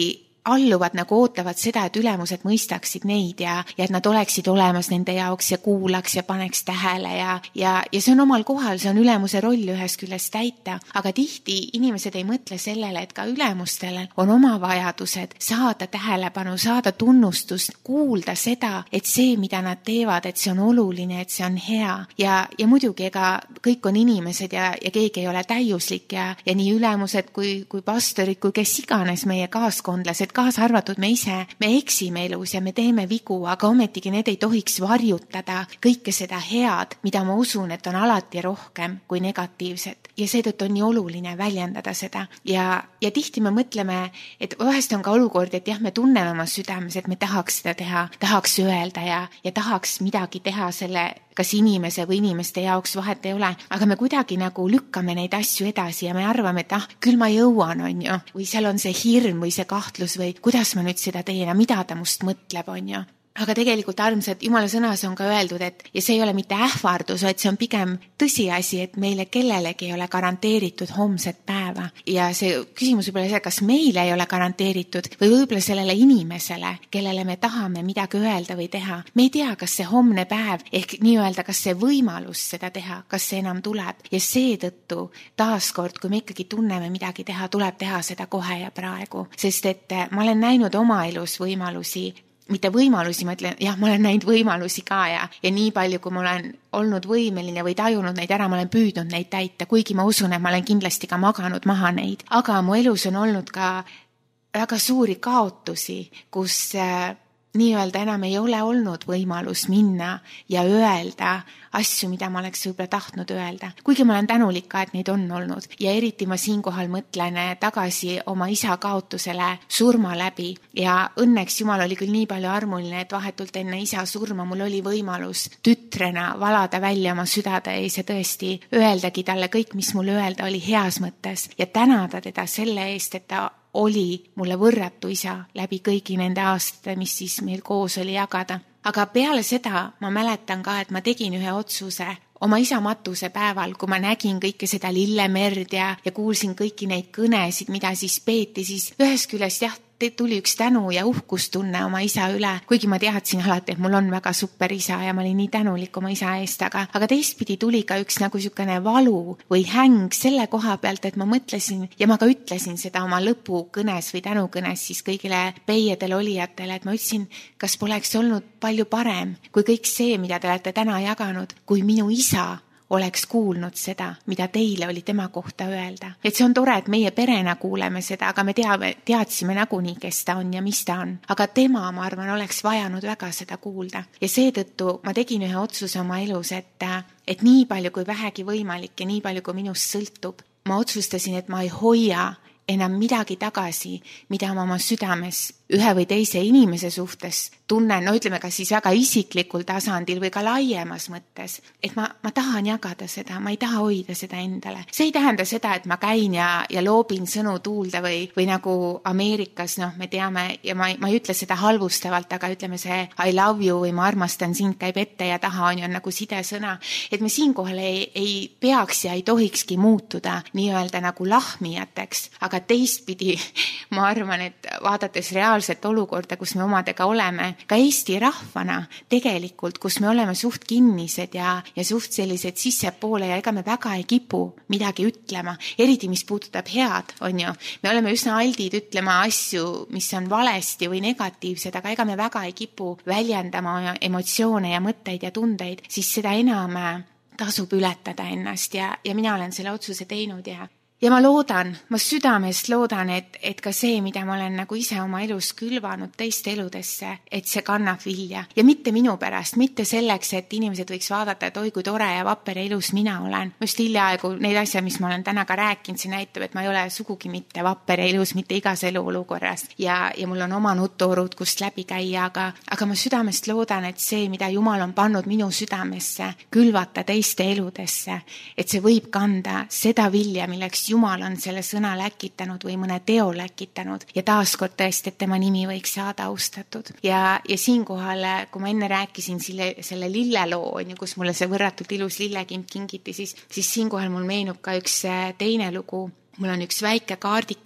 alluvad nagu ootavad seda, et ülemused mõistaksid neid ja et nad oleksid olemas nende jaoks ja kuulaks ja paneks tähele ja see on omal kohal, see on ülemuse roll ühest küljest täita, aga tihti inimesed ei mõtle sellele, et ka ülemustel on oma vajadused, saada tähelepanu, saada tunnustust, kuulda seda, et see, mida nad teevad, et see on oluline, et see on hea ja muidugi ega kõik on inimesed ja keegi ei ole täiuslik ja nii ülemused kui pastorid, kui kes iganes meie kaaskondlased, kaasa arvatud me ise, me eksime elus ja me teeme vigu, aga ometigi need ei tohiks varjutada kõike seda head, mida ma usun, et on alati rohkem kui negatiivset. Ja seetõttu on nii oluline väljendada seda. Ja tihti me mõtleme, et vahest on ka olukord, et jah, me tunneme oma südames, et me tahaks seda teha, tahaks öelda ja tahaks midagi teha selle kas inimese või inimeste jaoks vahet ei ole, aga me kuidagi nagu lükkame neid asju edasi ja me arvame, et küll ma jõuan, on ju, või seal on see hirm või see kahtlus või kuidas ma nüüd seda teen ja mida ta must mõtleb, on ju. Aga tegelikult armsad, Jumala sõnas on ka öeldud, et ja see ei ole mitte ähvardus, vaid see on pigem tõsiasi, et meile kellelegi ei ole garanteeritud homset päeva. Ja see küsimus võib olla see, kas meile ei ole garanteeritud või võib-olla sellele inimesele, kellele me tahame midagi öelda või teha. Me ei tea, kas see homne päev ehk nii-öelda, kas see võimalus seda teha, kas see enam tuleb. Ja seetõttu taaskord, kui me ikkagi tunneme midagi teha, tuleb teha seda kohe ja praegu. Sest et ma olen näinud oma elus võimalusi, mitte võimalusi, ma ütlen, jah, ma olen näinud võimalusi ka ja nii palju, kui ma olen olnud võimeline või tajunud neid ära, ma olen püüdnud neid täita, kuigi ma usun, et ma olen kindlasti ka maganud maha neid. Aga mu elus on olnud ka väga suuri kaotusi, kus nii-öelda enam ei ole olnud võimalus minna ja öelda asju, mida ma oleks võib-olla tahtnud öelda. Kuigi ma olen tänulik ka, et neid on olnud. Ja eriti ma siinkohal mõtlen tagasi oma isa kaotusele surma läbi. Ja õnneks Jumal oli küll nii palju armuline, et vahetult enne isa surma mul oli võimalus tütrena valada välja oma südade ees ja tõesti öeldagi talle kõik, mis mul öelda oli heas mõttes. Ja tänada teda selle eest, et ta oli mulle võrratu isa läbi kõigi nende aastate, mis siis meil koos oli jagada. Aga peale seda ma mäletan ka, et ma tegin ühe otsuse oma isa matuse päeval, kui ma nägin kõike seda lillemerd ja kuulsin kõiki neid kõnesid, mida siis peeti, siis ühest küljest jah, tuli üks tänu ja uhkustunne oma isa üle, kuigi ma teadsin alati, et mul on väga super isa ja ma olin nii tänulik oma isa eest, aga teistpidi tuli ka üks nagu sükene valu või häng selle koha pealt, et ma mõtlesin ja ma ka ütlesin seda oma lõpukõnes või tänukõnes siis kõigile peiedele olijatele, et ma ütlesin, kas poleks olnud palju parem kui kõik see, mida te olete täna jaganud, kui minu isa oleks kuulnud seda, mida teile oli tema kohta öelda. Et see on tore, et meie perena kuuleme seda, aga me teadsime nagunii, kes ta on ja mis ta on. Aga tema, ma arvan, oleks vajanud väga seda kuulda. Ja seetõttu ma tegin ühe otsuse oma elus, et nii palju kui vähegi võimalik ja nii palju kui minust sõltub, ma otsustasin, et ma ei hoia enam midagi tagasi, mida ma oma südames ühe või teise inimese suhtes tunnen, no ütleme ka siis väga isiklikul tasandil või ka laiemas mõttes, et ma tahan jagada seda, ma ei taha hoida seda endale. See ei tähenda seda, et ma käin ja loobin sõnu tuulde või nagu Ameerikas, me teame, ja ma ei ütle seda halvustavalt, aga ütleme see I love you või ma armastan sind käib ette ja taha on nagu sidesõna, et me siinkohal ei peaks ja ei tohikski muutuda nii-öelda nagu lahmijateks, aga teistpidi ma arvan, et vaadates reaalset olukorda, kus me omadega oleme, ka Eesti rahvana tegelikult, kus me oleme suht kinnised ja suht sellised sissepoole ja ega me väga ei kipu midagi ütlema, eriti mis puudutab head, on ju. Me oleme üsna aldid ütlema asju, mis on valesti või negatiivsed, aga ega me väga ei kipu väljendama emotsioone ja mõtteid ja tundeid, siis seda enam tasub ületada ennast ja mina olen selle otsuse teinud ja ma loodan, ma südamest loodan, et ka see, mida ma olen nagu ise oma elus külvanud teiste eludesse, et see kannab vilja. Ja mitte minu pärast, mitte selleks, et inimesed võiks vaadata, et oi kui tore ja vapper ja ilus mina olen. Just hiljaaegu neid asja, mis ma olen täna ka rääkinud, see näitab, et ma ei ole sugugi mitte vapper ja ilus, mitte igas eluolukorras. Ja mul on oma nutorud, kust läbi käia, aga ma südamest loodan, et see, mida Jumal on pannud minu südamesse, külvata teiste eludesse, et see võib kanda seda vilja, milleks Jumal on selle sõna läkitanud või mõne teo läkitanud ja taaskord tõesti, et tema nimi võiks saada austatud. Ja siinkohal, kui ma enne rääkisin selle lilleloo, kus mulle see võrratult ilus lillekimp kingiti, siis siinkohal mul meenub ka üks teine lugu. Mul on üks väike kaardikene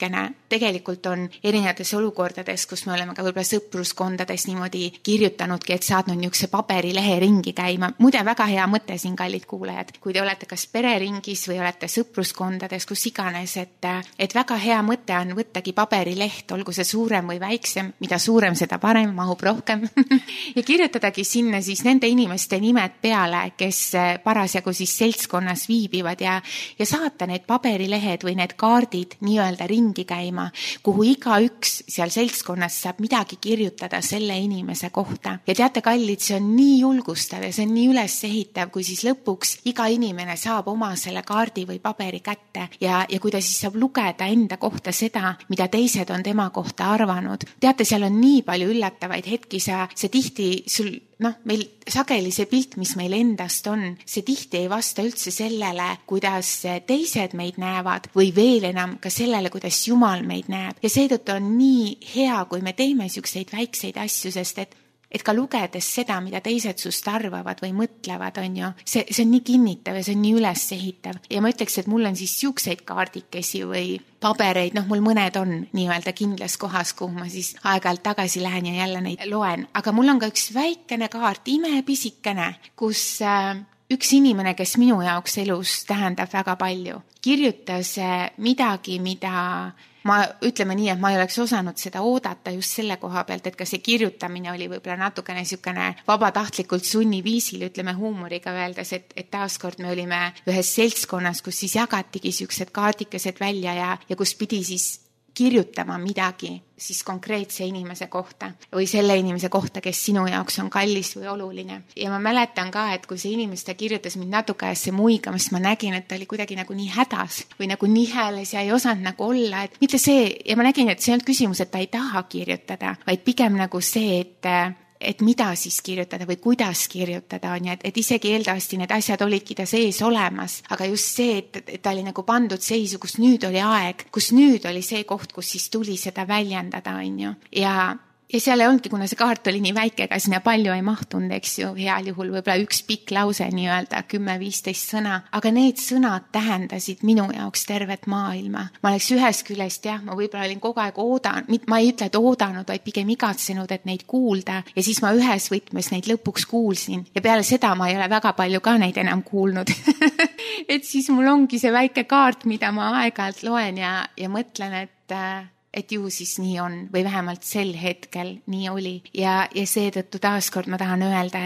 tegelikult on erinevates olukordades, kus me oleme ka võib-olla sõpruskondades niimoodi kirjutanudki, et saadnud niisuguse paberilehe ringi käima. Muide, väga hea mõte siin, kallid kuulajad, kui te olete kas pereringis või olete sõpruskondades, kus iganes, et väga hea mõte on võttagi paberileht, olgu see suurem või väiksem, mida suurem, seda parem, mahub rohkem ja kirjutadagi sinna siis nende inimeste nimed peale, kes parasjagu siis seltskonnas viibivad ja saata need paberilehed või need kaardid nii-öelda ringi käima, kuhu igaüks seal seltskonnas saab midagi kirjutada selle inimese kohta. Ja teate, kallid, see on nii julgustav ja see on nii ülesehitav, kui siis lõpuks iga inimene saab oma selle kaardi või paberi kätte ja kui ta siis saab lugeda enda kohta seda, mida teised on tema kohta arvanud. Teate, seal on nii palju üllatavaid hetki, see tihti sul meil sageli see pilt, mis meil endast on, see tihti ei vasta üldse sellele, kuidas teised meid näevad või veel enam ka sellele, kuidas Jumal meid näeb. Ja seetõttu on nii hea, kui me teeme siukseid väikseid asju, sest et ka lugedes seda, mida teised sust arvavad või mõtlevad, on ju, see on nii kinnitav ja see on nii ülesehitav. Ja ma ütleks, et mul on siis siukseid kaardikesi või pabereid, mul mõned on nii-öelda kindlas kohas, kuhu ma siis aeg-ajalt tagasi lähen ja jälle neid loen. Aga mul on ka üks väikene kaart, imepisikene, kus üks inimene, kes minu jaoks elus tähendab väga palju, kirjutas midagi, mida ma ütleme nii, et ma ei oleks osanud seda oodata just selle koha pealt, et ka see kirjutamine oli võib-olla natukene niisugune vabatahtlikult sunniviisil, ütleme huumoriga öeldes, et taaskord me olime ühes seltskonnas, kus siis jagatigi niisugused kaardikesed välja ja kus pidi siis kirjutama midagi siis konkreetse inimese kohta või selle inimese kohta, kes sinu jaoks on kallis või oluline. Ja ma mäletan ka, et kui see inimeste kirjutas mind natuke ajasse muigama, siis ma nägin, et ta oli kuidagi nagu nii hädas või nagu niheles ja ei osanud nagu olla, et mitte see, ja ma nägin, et see on küsimus, et ta ei taha kirjutada, vaid pigem nagu see, et mida siis kirjutada või kuidas kirjutada on ja et isegi eeldavasti need asjad olidki ta sees olemas, aga just see, et ta oli nagu pandud seisu, kus nüüd oli aeg, kus nüüd oli see koht, kus siis tuli seda väljendada, on ju. Ja seal ei olnudki, kuna see kaart oli nii väike, ega sinna palju ei mahtunud, eks ju, heal juhul võib-olla üks pikk lause, nii-öelda 10-15 sõna, aga need sõnad tähendasid minu jaoks tervet maailma. Ma oleks ühest küljest, ma võib-olla olin kogu aeg ma ei ütle, et oodanud, vaid pigem igatsenud, et neid kuulda ja siis ma ühes võtmes neid lõpuks kuulsin ja peale seda ma ei ole väga palju ka neid enam kuulnud. Et siis mul ongi see väike kaart, mida ma aeg-ajalt loen ja mõtlen, et ju siis nii on või vähemalt sel hetkel nii oli ja seetõttu taaskord ma tahan öelda,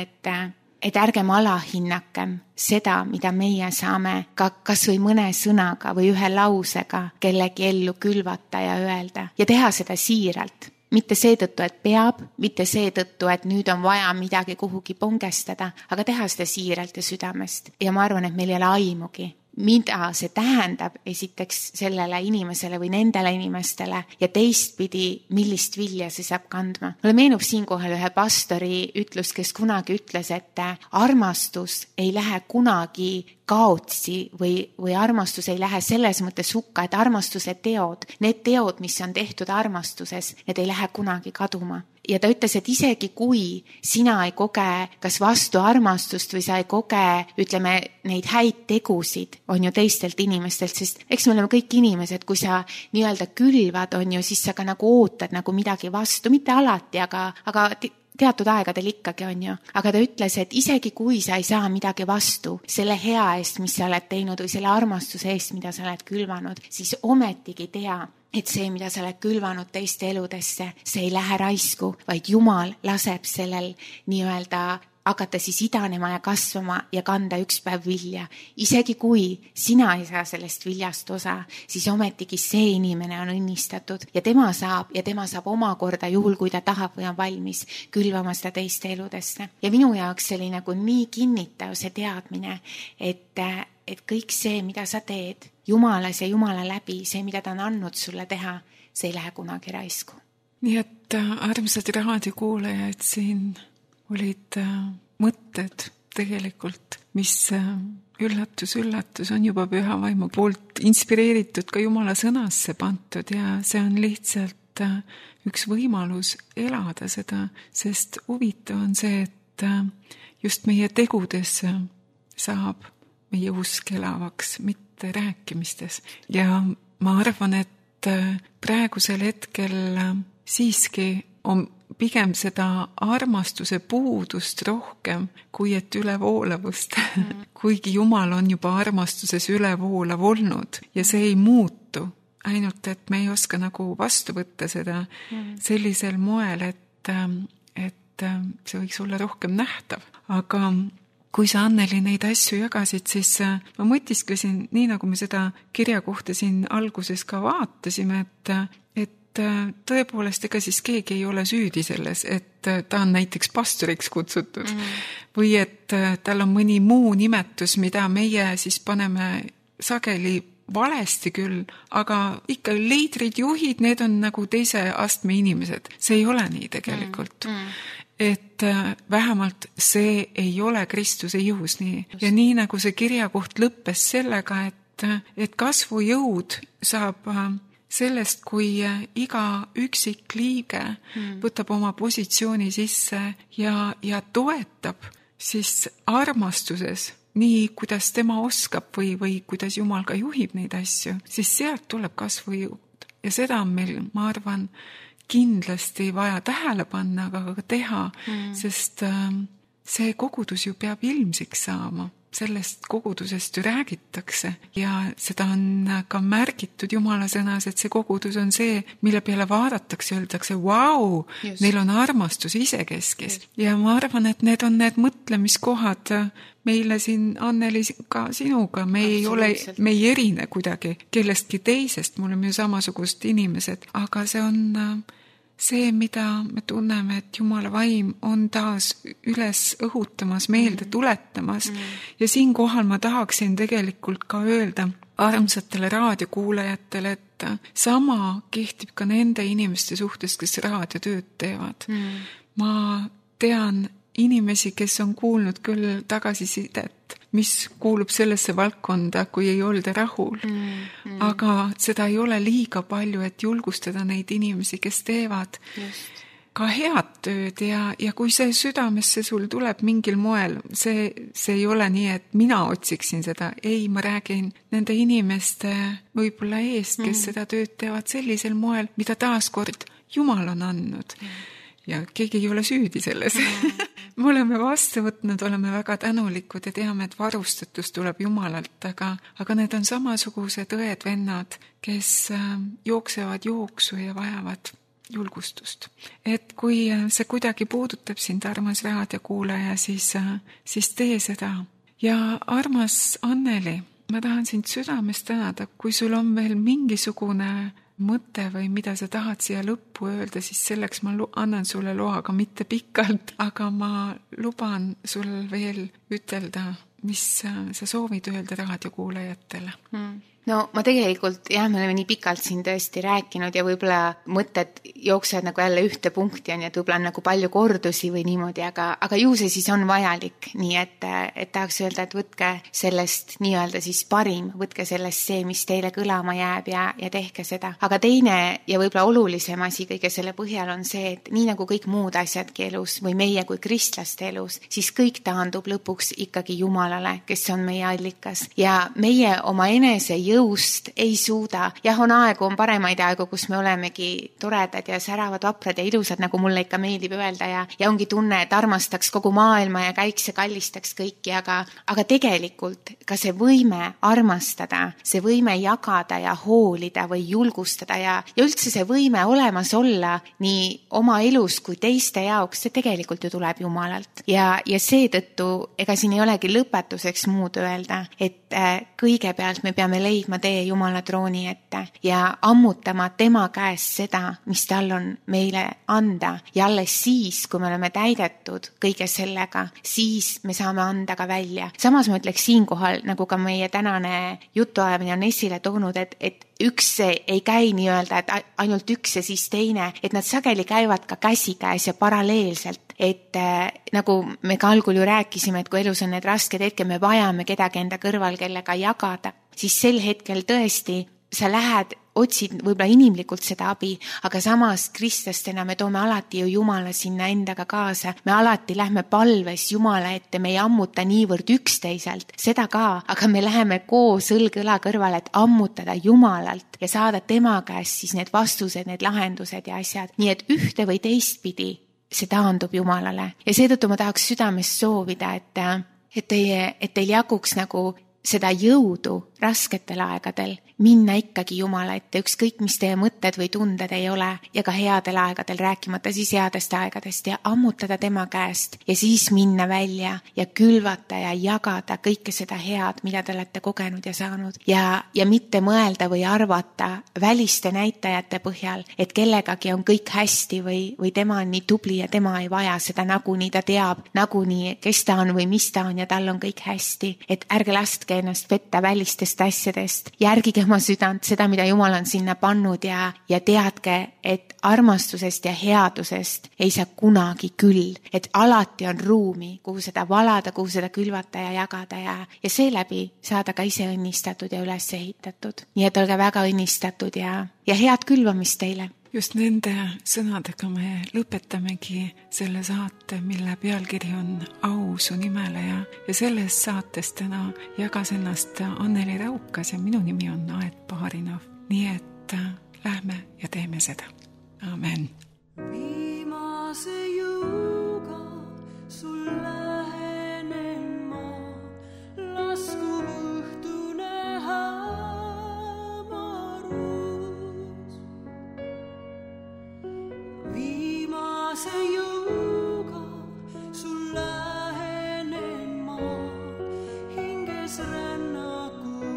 et ärgem alahinnakem seda, mida meie saame kas või mõne sõnaga või ühe lausega kellegi ellu külvata ja öelda ja teha seda siiralt. Mitte seetõttu, et peab, mitte seetõttu, et nüüd on vaja midagi kuhugi pongestada, aga teha seda siiralt ja südamest. Ja ma arvan, et meil ei ole aimugi, mida see tähendab esiteks sellele inimesele või nendele inimestele ja teistpidi, millist vilja see saab kandma. Mulle meenub siinkohal ühe pastori ütlus, kes kunagi ütles, et armastus ei lähe kunagi kaotsi või armastus ei lähe selles mõttes hukka, et armastuse teod, need teod, mis on tehtud armastuses, need ei lähe kunagi kaduma. Ja ta ütles, et isegi kui sina ei koge kas vastu armastust või sa ei koge, ütleme, neid häid tegusid, on ju teistelt inimestelt, sest eks me oleme kõik inimesed, kui sa nii-öelda külvad, on ju, siis sa ka nagu ootad nagu midagi vastu, mitte alati, aga teatud aegadel ikkagi on ju. Aga ta ütles, et isegi kui sa ei saa midagi vastu selle hea eest, mis sa oled teinud või selle armastuse eest, mida sa oled külvanud, siis ometigi tea, et see, mida sa oled külvanud teiste eludesse, see ei lähe raisku, vaid Jumal laseb sellel nii-öelda hakata siis idanema ja kasvama ja kanda üks päev vilja. Isegi kui sina ei saa sellest viljast osa, siis ometigi see inimene on õnnistatud ja tema saab omakorda juhul, kui ta tahab või on valmis külvama seda teiste eludesse. Ja minu jaoks oli nagu nii kinnitav see teadmine, et kõik see, mida sa teed Jumalas ja Jumala läbi, see, mida ta on andnud sulle teha, see ei lähe kunagi raisku. Nii et armsad raadiokuulajad, siin olid mõtted tegelikult, mis üllatus on juba Püha Vaimu poolt inspireeritud ka Jumala sõnasse pantud ja see on lihtsalt üks võimalus elada seda, sest huvitav on see, et just meie tegudes saab meie usk elavaks, mitte rääkimistes. Ja ma arvan, et praegusel hetkel siiski on pigem seda armastuse puudust rohkem, kui et ülevoolavust. Kuigi Jumal on juba armastuses ülevoolav olnud ja see ei muutu. Ainult, et me ei oska nagu vastu võtta seda sellisel moel, et see võiks olla rohkem nähtav. Aga kui sa, Anneli, neid asju jagasid, siis ma mõtisklesin, nii nagu me seda kirja kohta siin alguses ka vaatasime, et tõepoolest ega siis keegi ei ole süüdi selles, et ta on näiteks pastoriks kutsutud või et tal on mõni muu nimetus, mida meie siis paneme sageli valesti küll, aga ikka liidrid, juhid, need on nagu teise astme inimesed. See ei ole nii tegelikult. Et vähemalt see ei ole Kristuse ihus nii. Ja nii nagu see kirjakoht lõppes sellega, et kasvujõud saab sellest, kui iga üksik liige võtab oma positsiooni sisse ja toetab siis armastuses nii, kuidas tema oskab või kuidas Jumal ka juhib neid asju, siis sealt tuleb kasvujõud. Ja seda on meil, ma arvan, kindlasti vaja tähele panna, aga ka teha, sest see kogudus ju peab ilmsiks saama. Sellest kogudusest ju räägitakse ja seda on ka märgitud Jumala sõnas, et see kogudus on see, mille peale vaadatakse, öeldakse, vau, neil on armastus isekeskis. Ja ma arvan, et need on need mõtlemiskohad meile siin, Anneli, ka sinuga. Me ei erine kuidagi kellestki teisest, me oleme ju samasugust inimesed, aga see on see, mida me tunneme, et Jumala vaim on taas üles õhutamas, meelde tuletamas. Ja siinkohal ma tahaksin tegelikult ka öelda armsatele raadiokuulajatele, et sama kehtib ka nende inimeste suhtes, kes raadiotööd teevad. Ma tean inimesi, kes on kuulnud küll tagasisidet, mis kuulub sellesse valdkonda, kui ei olda rahul. Aga seda ei ole liiga palju, et julgustada neid inimesi, kes teevad ka head tööd ja kui see südamesse sul tuleb mingil moel, see ei ole nii, et mina otsiksin seda. Ei, ma räägin nende inimeste võib-olla eest, kes seda tööd teevad sellisel moel, mida taaskord Jumal on andnud. Ja keegi ei ole süüdi selles. Me oleme vastu võtnud, oleme väga tänulikud ja teame, et varustatus tuleb Jumalalt, aga need on samasugused õed-vennad, kes jooksevad jooksu ja vajavad julgustust. Et kui see kuidagi puudutab sind, armas raadiokuulaja, siis tee seda. Ja armas Anneli, ma tahan sind südamest tänada, kui sul on veel mingisugune mõte või mida sa tahad siia lõppu öelda, siis selleks ma annan sulle loaga mitte pikalt, aga ma luban sul veel ütelda, mis sa soovid öelda raadiokuulajatele. No ma tegelikult, me oleme nii pikalt siin tõesti rääkinud ja võib-olla mõtted jooksevad nagu jälle ühte punkti on ja võib-olla on nagu palju kordusi või niimoodi, aga ju see siis on vajalik. Nii et tahaks öelda, et võtke sellest nii-öelda siis parim, võtke sellest see, mis teile kõlama jääb ja tehke seda. Aga teine ja võib-olla olulisem asi kõige selle põhjal on see, et nii nagu kõik muud asjadki elus või meie kui kristlaste elus, siis kõik taandub lõpuks ikkagi Jumalale, kes on meie allikas. Ja meie oma enese jõust ei suuda. Jah, on aegu, on paremaid aegu, kus me olemegi toredad ja säravad, vaprad ja ilusad, nagu mulle ikka meeldib öelda ja ongi tunne, et armastaks kogu maailma ja käiks ja kallistaks kõiki, aga tegelikult ka see võime armastada, see võime jagada ja hoolida või julgustada ja üldse see võime olemas olla nii oma elus kui teiste jaoks, see tegelikult ju tuleb Jumalalt. Ja seetõttu, ega siin ei olegi lõpetuseks muud öelda, et kõigepealt me peame leidma tee Jumala trooni ette ja ammutama tema käest seda, mis tal on meile anda. Ja alles siis, kui me oleme täidetud kõige sellega, siis me saame anda ka välja. Samas ma ütleks siinkohal, nagu ka meie tänane jutuajamine on esile toonud, et üks ei käi nii öelda, et ainult üks ja siis teine, et nad sageli käivad ka käsikäes ja paralleelselt. Et nagu me ka algul ju rääkisime, et kui elus on need rasked hetke, me vajame kedagi enda kõrval, kellega jagada, siis sel hetkel tõesti sa lähed otsid võib-olla inimlikult seda abi, aga samas kristlastena me toome alati ju Jumala sinna endaga kaasa. Me alati lähme palves Jumala ette, me ei ammuta niivõrd üksteiselt, seda ka, aga me läheme koos õlg õla kõrvale, et ammutada Jumalalt ja saada tema käest siis need vastused, need lahendused ja asjad. Nii et ühte või teistpidi see taandub Jumalale. Ja seetõttu ma tahaks südamest soovida, et teil jaguks nagu seda jõudu rasketel aegadel minna ikkagi Jumala ette, ükskõik mis teie mõtted või tunded ei ole ja ka headel aegadel, rääkimata siis headest aegadest ja ammutada tema käest ja siis minna välja ja külvata ja jagada kõike seda head, mida te olete kogenud ja saanud ja mitte mõelda või arvata väliste näitajate põhjal, et kellegagi on kõik hästi või tema on nii tubli ja tema ei vaja seda, nagunii ta teab, nagunii kes ta on või mis ta on ja tal on kõik hästi, et ärge laske ennast petta välistest asjadest, järgige oma südant, seda, mida Jumal on sinna pannud ja teadke, et armastusest ja headusest ei saa kunagi küll, et alati on ruumi, kuhu seda valada, kuhu seda külvata ja jagada ja seeläbi saada ka ise õnnistatud ja üles ehitatud. Nii et olge väga õnnistatud ja head külvamist teile. Just nende sõnadega me lõpetamegi selle saate, mille pealkiri on Au su nimele ja selles saates täna jagas ennast Anneli Raukas ja minu nimi on Aet Paarinov. Nii et lähme ja teeme seda. Amen. Viimase jõuga sul lähenen ma, lasku õhtune viimase jõuga sul lähenen ma, hinges rännaku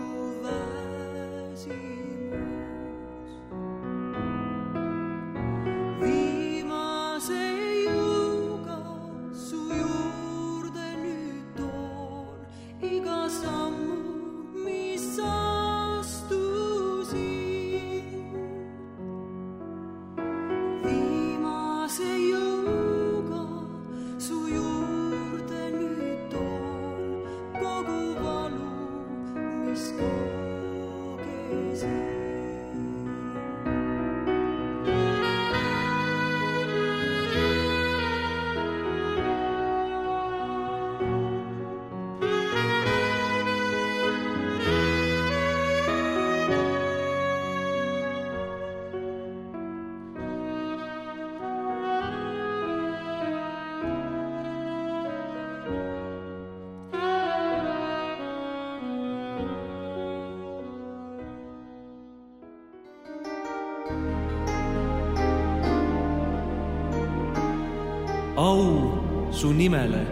väsimus. Viimase jõuga su juurde nüüd toon iga sammu, mis astusin. See jõuga su juurde nüüd toon kogu valu, mis kogesin. Au su nimele.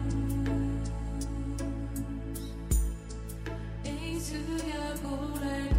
Ei sõja koole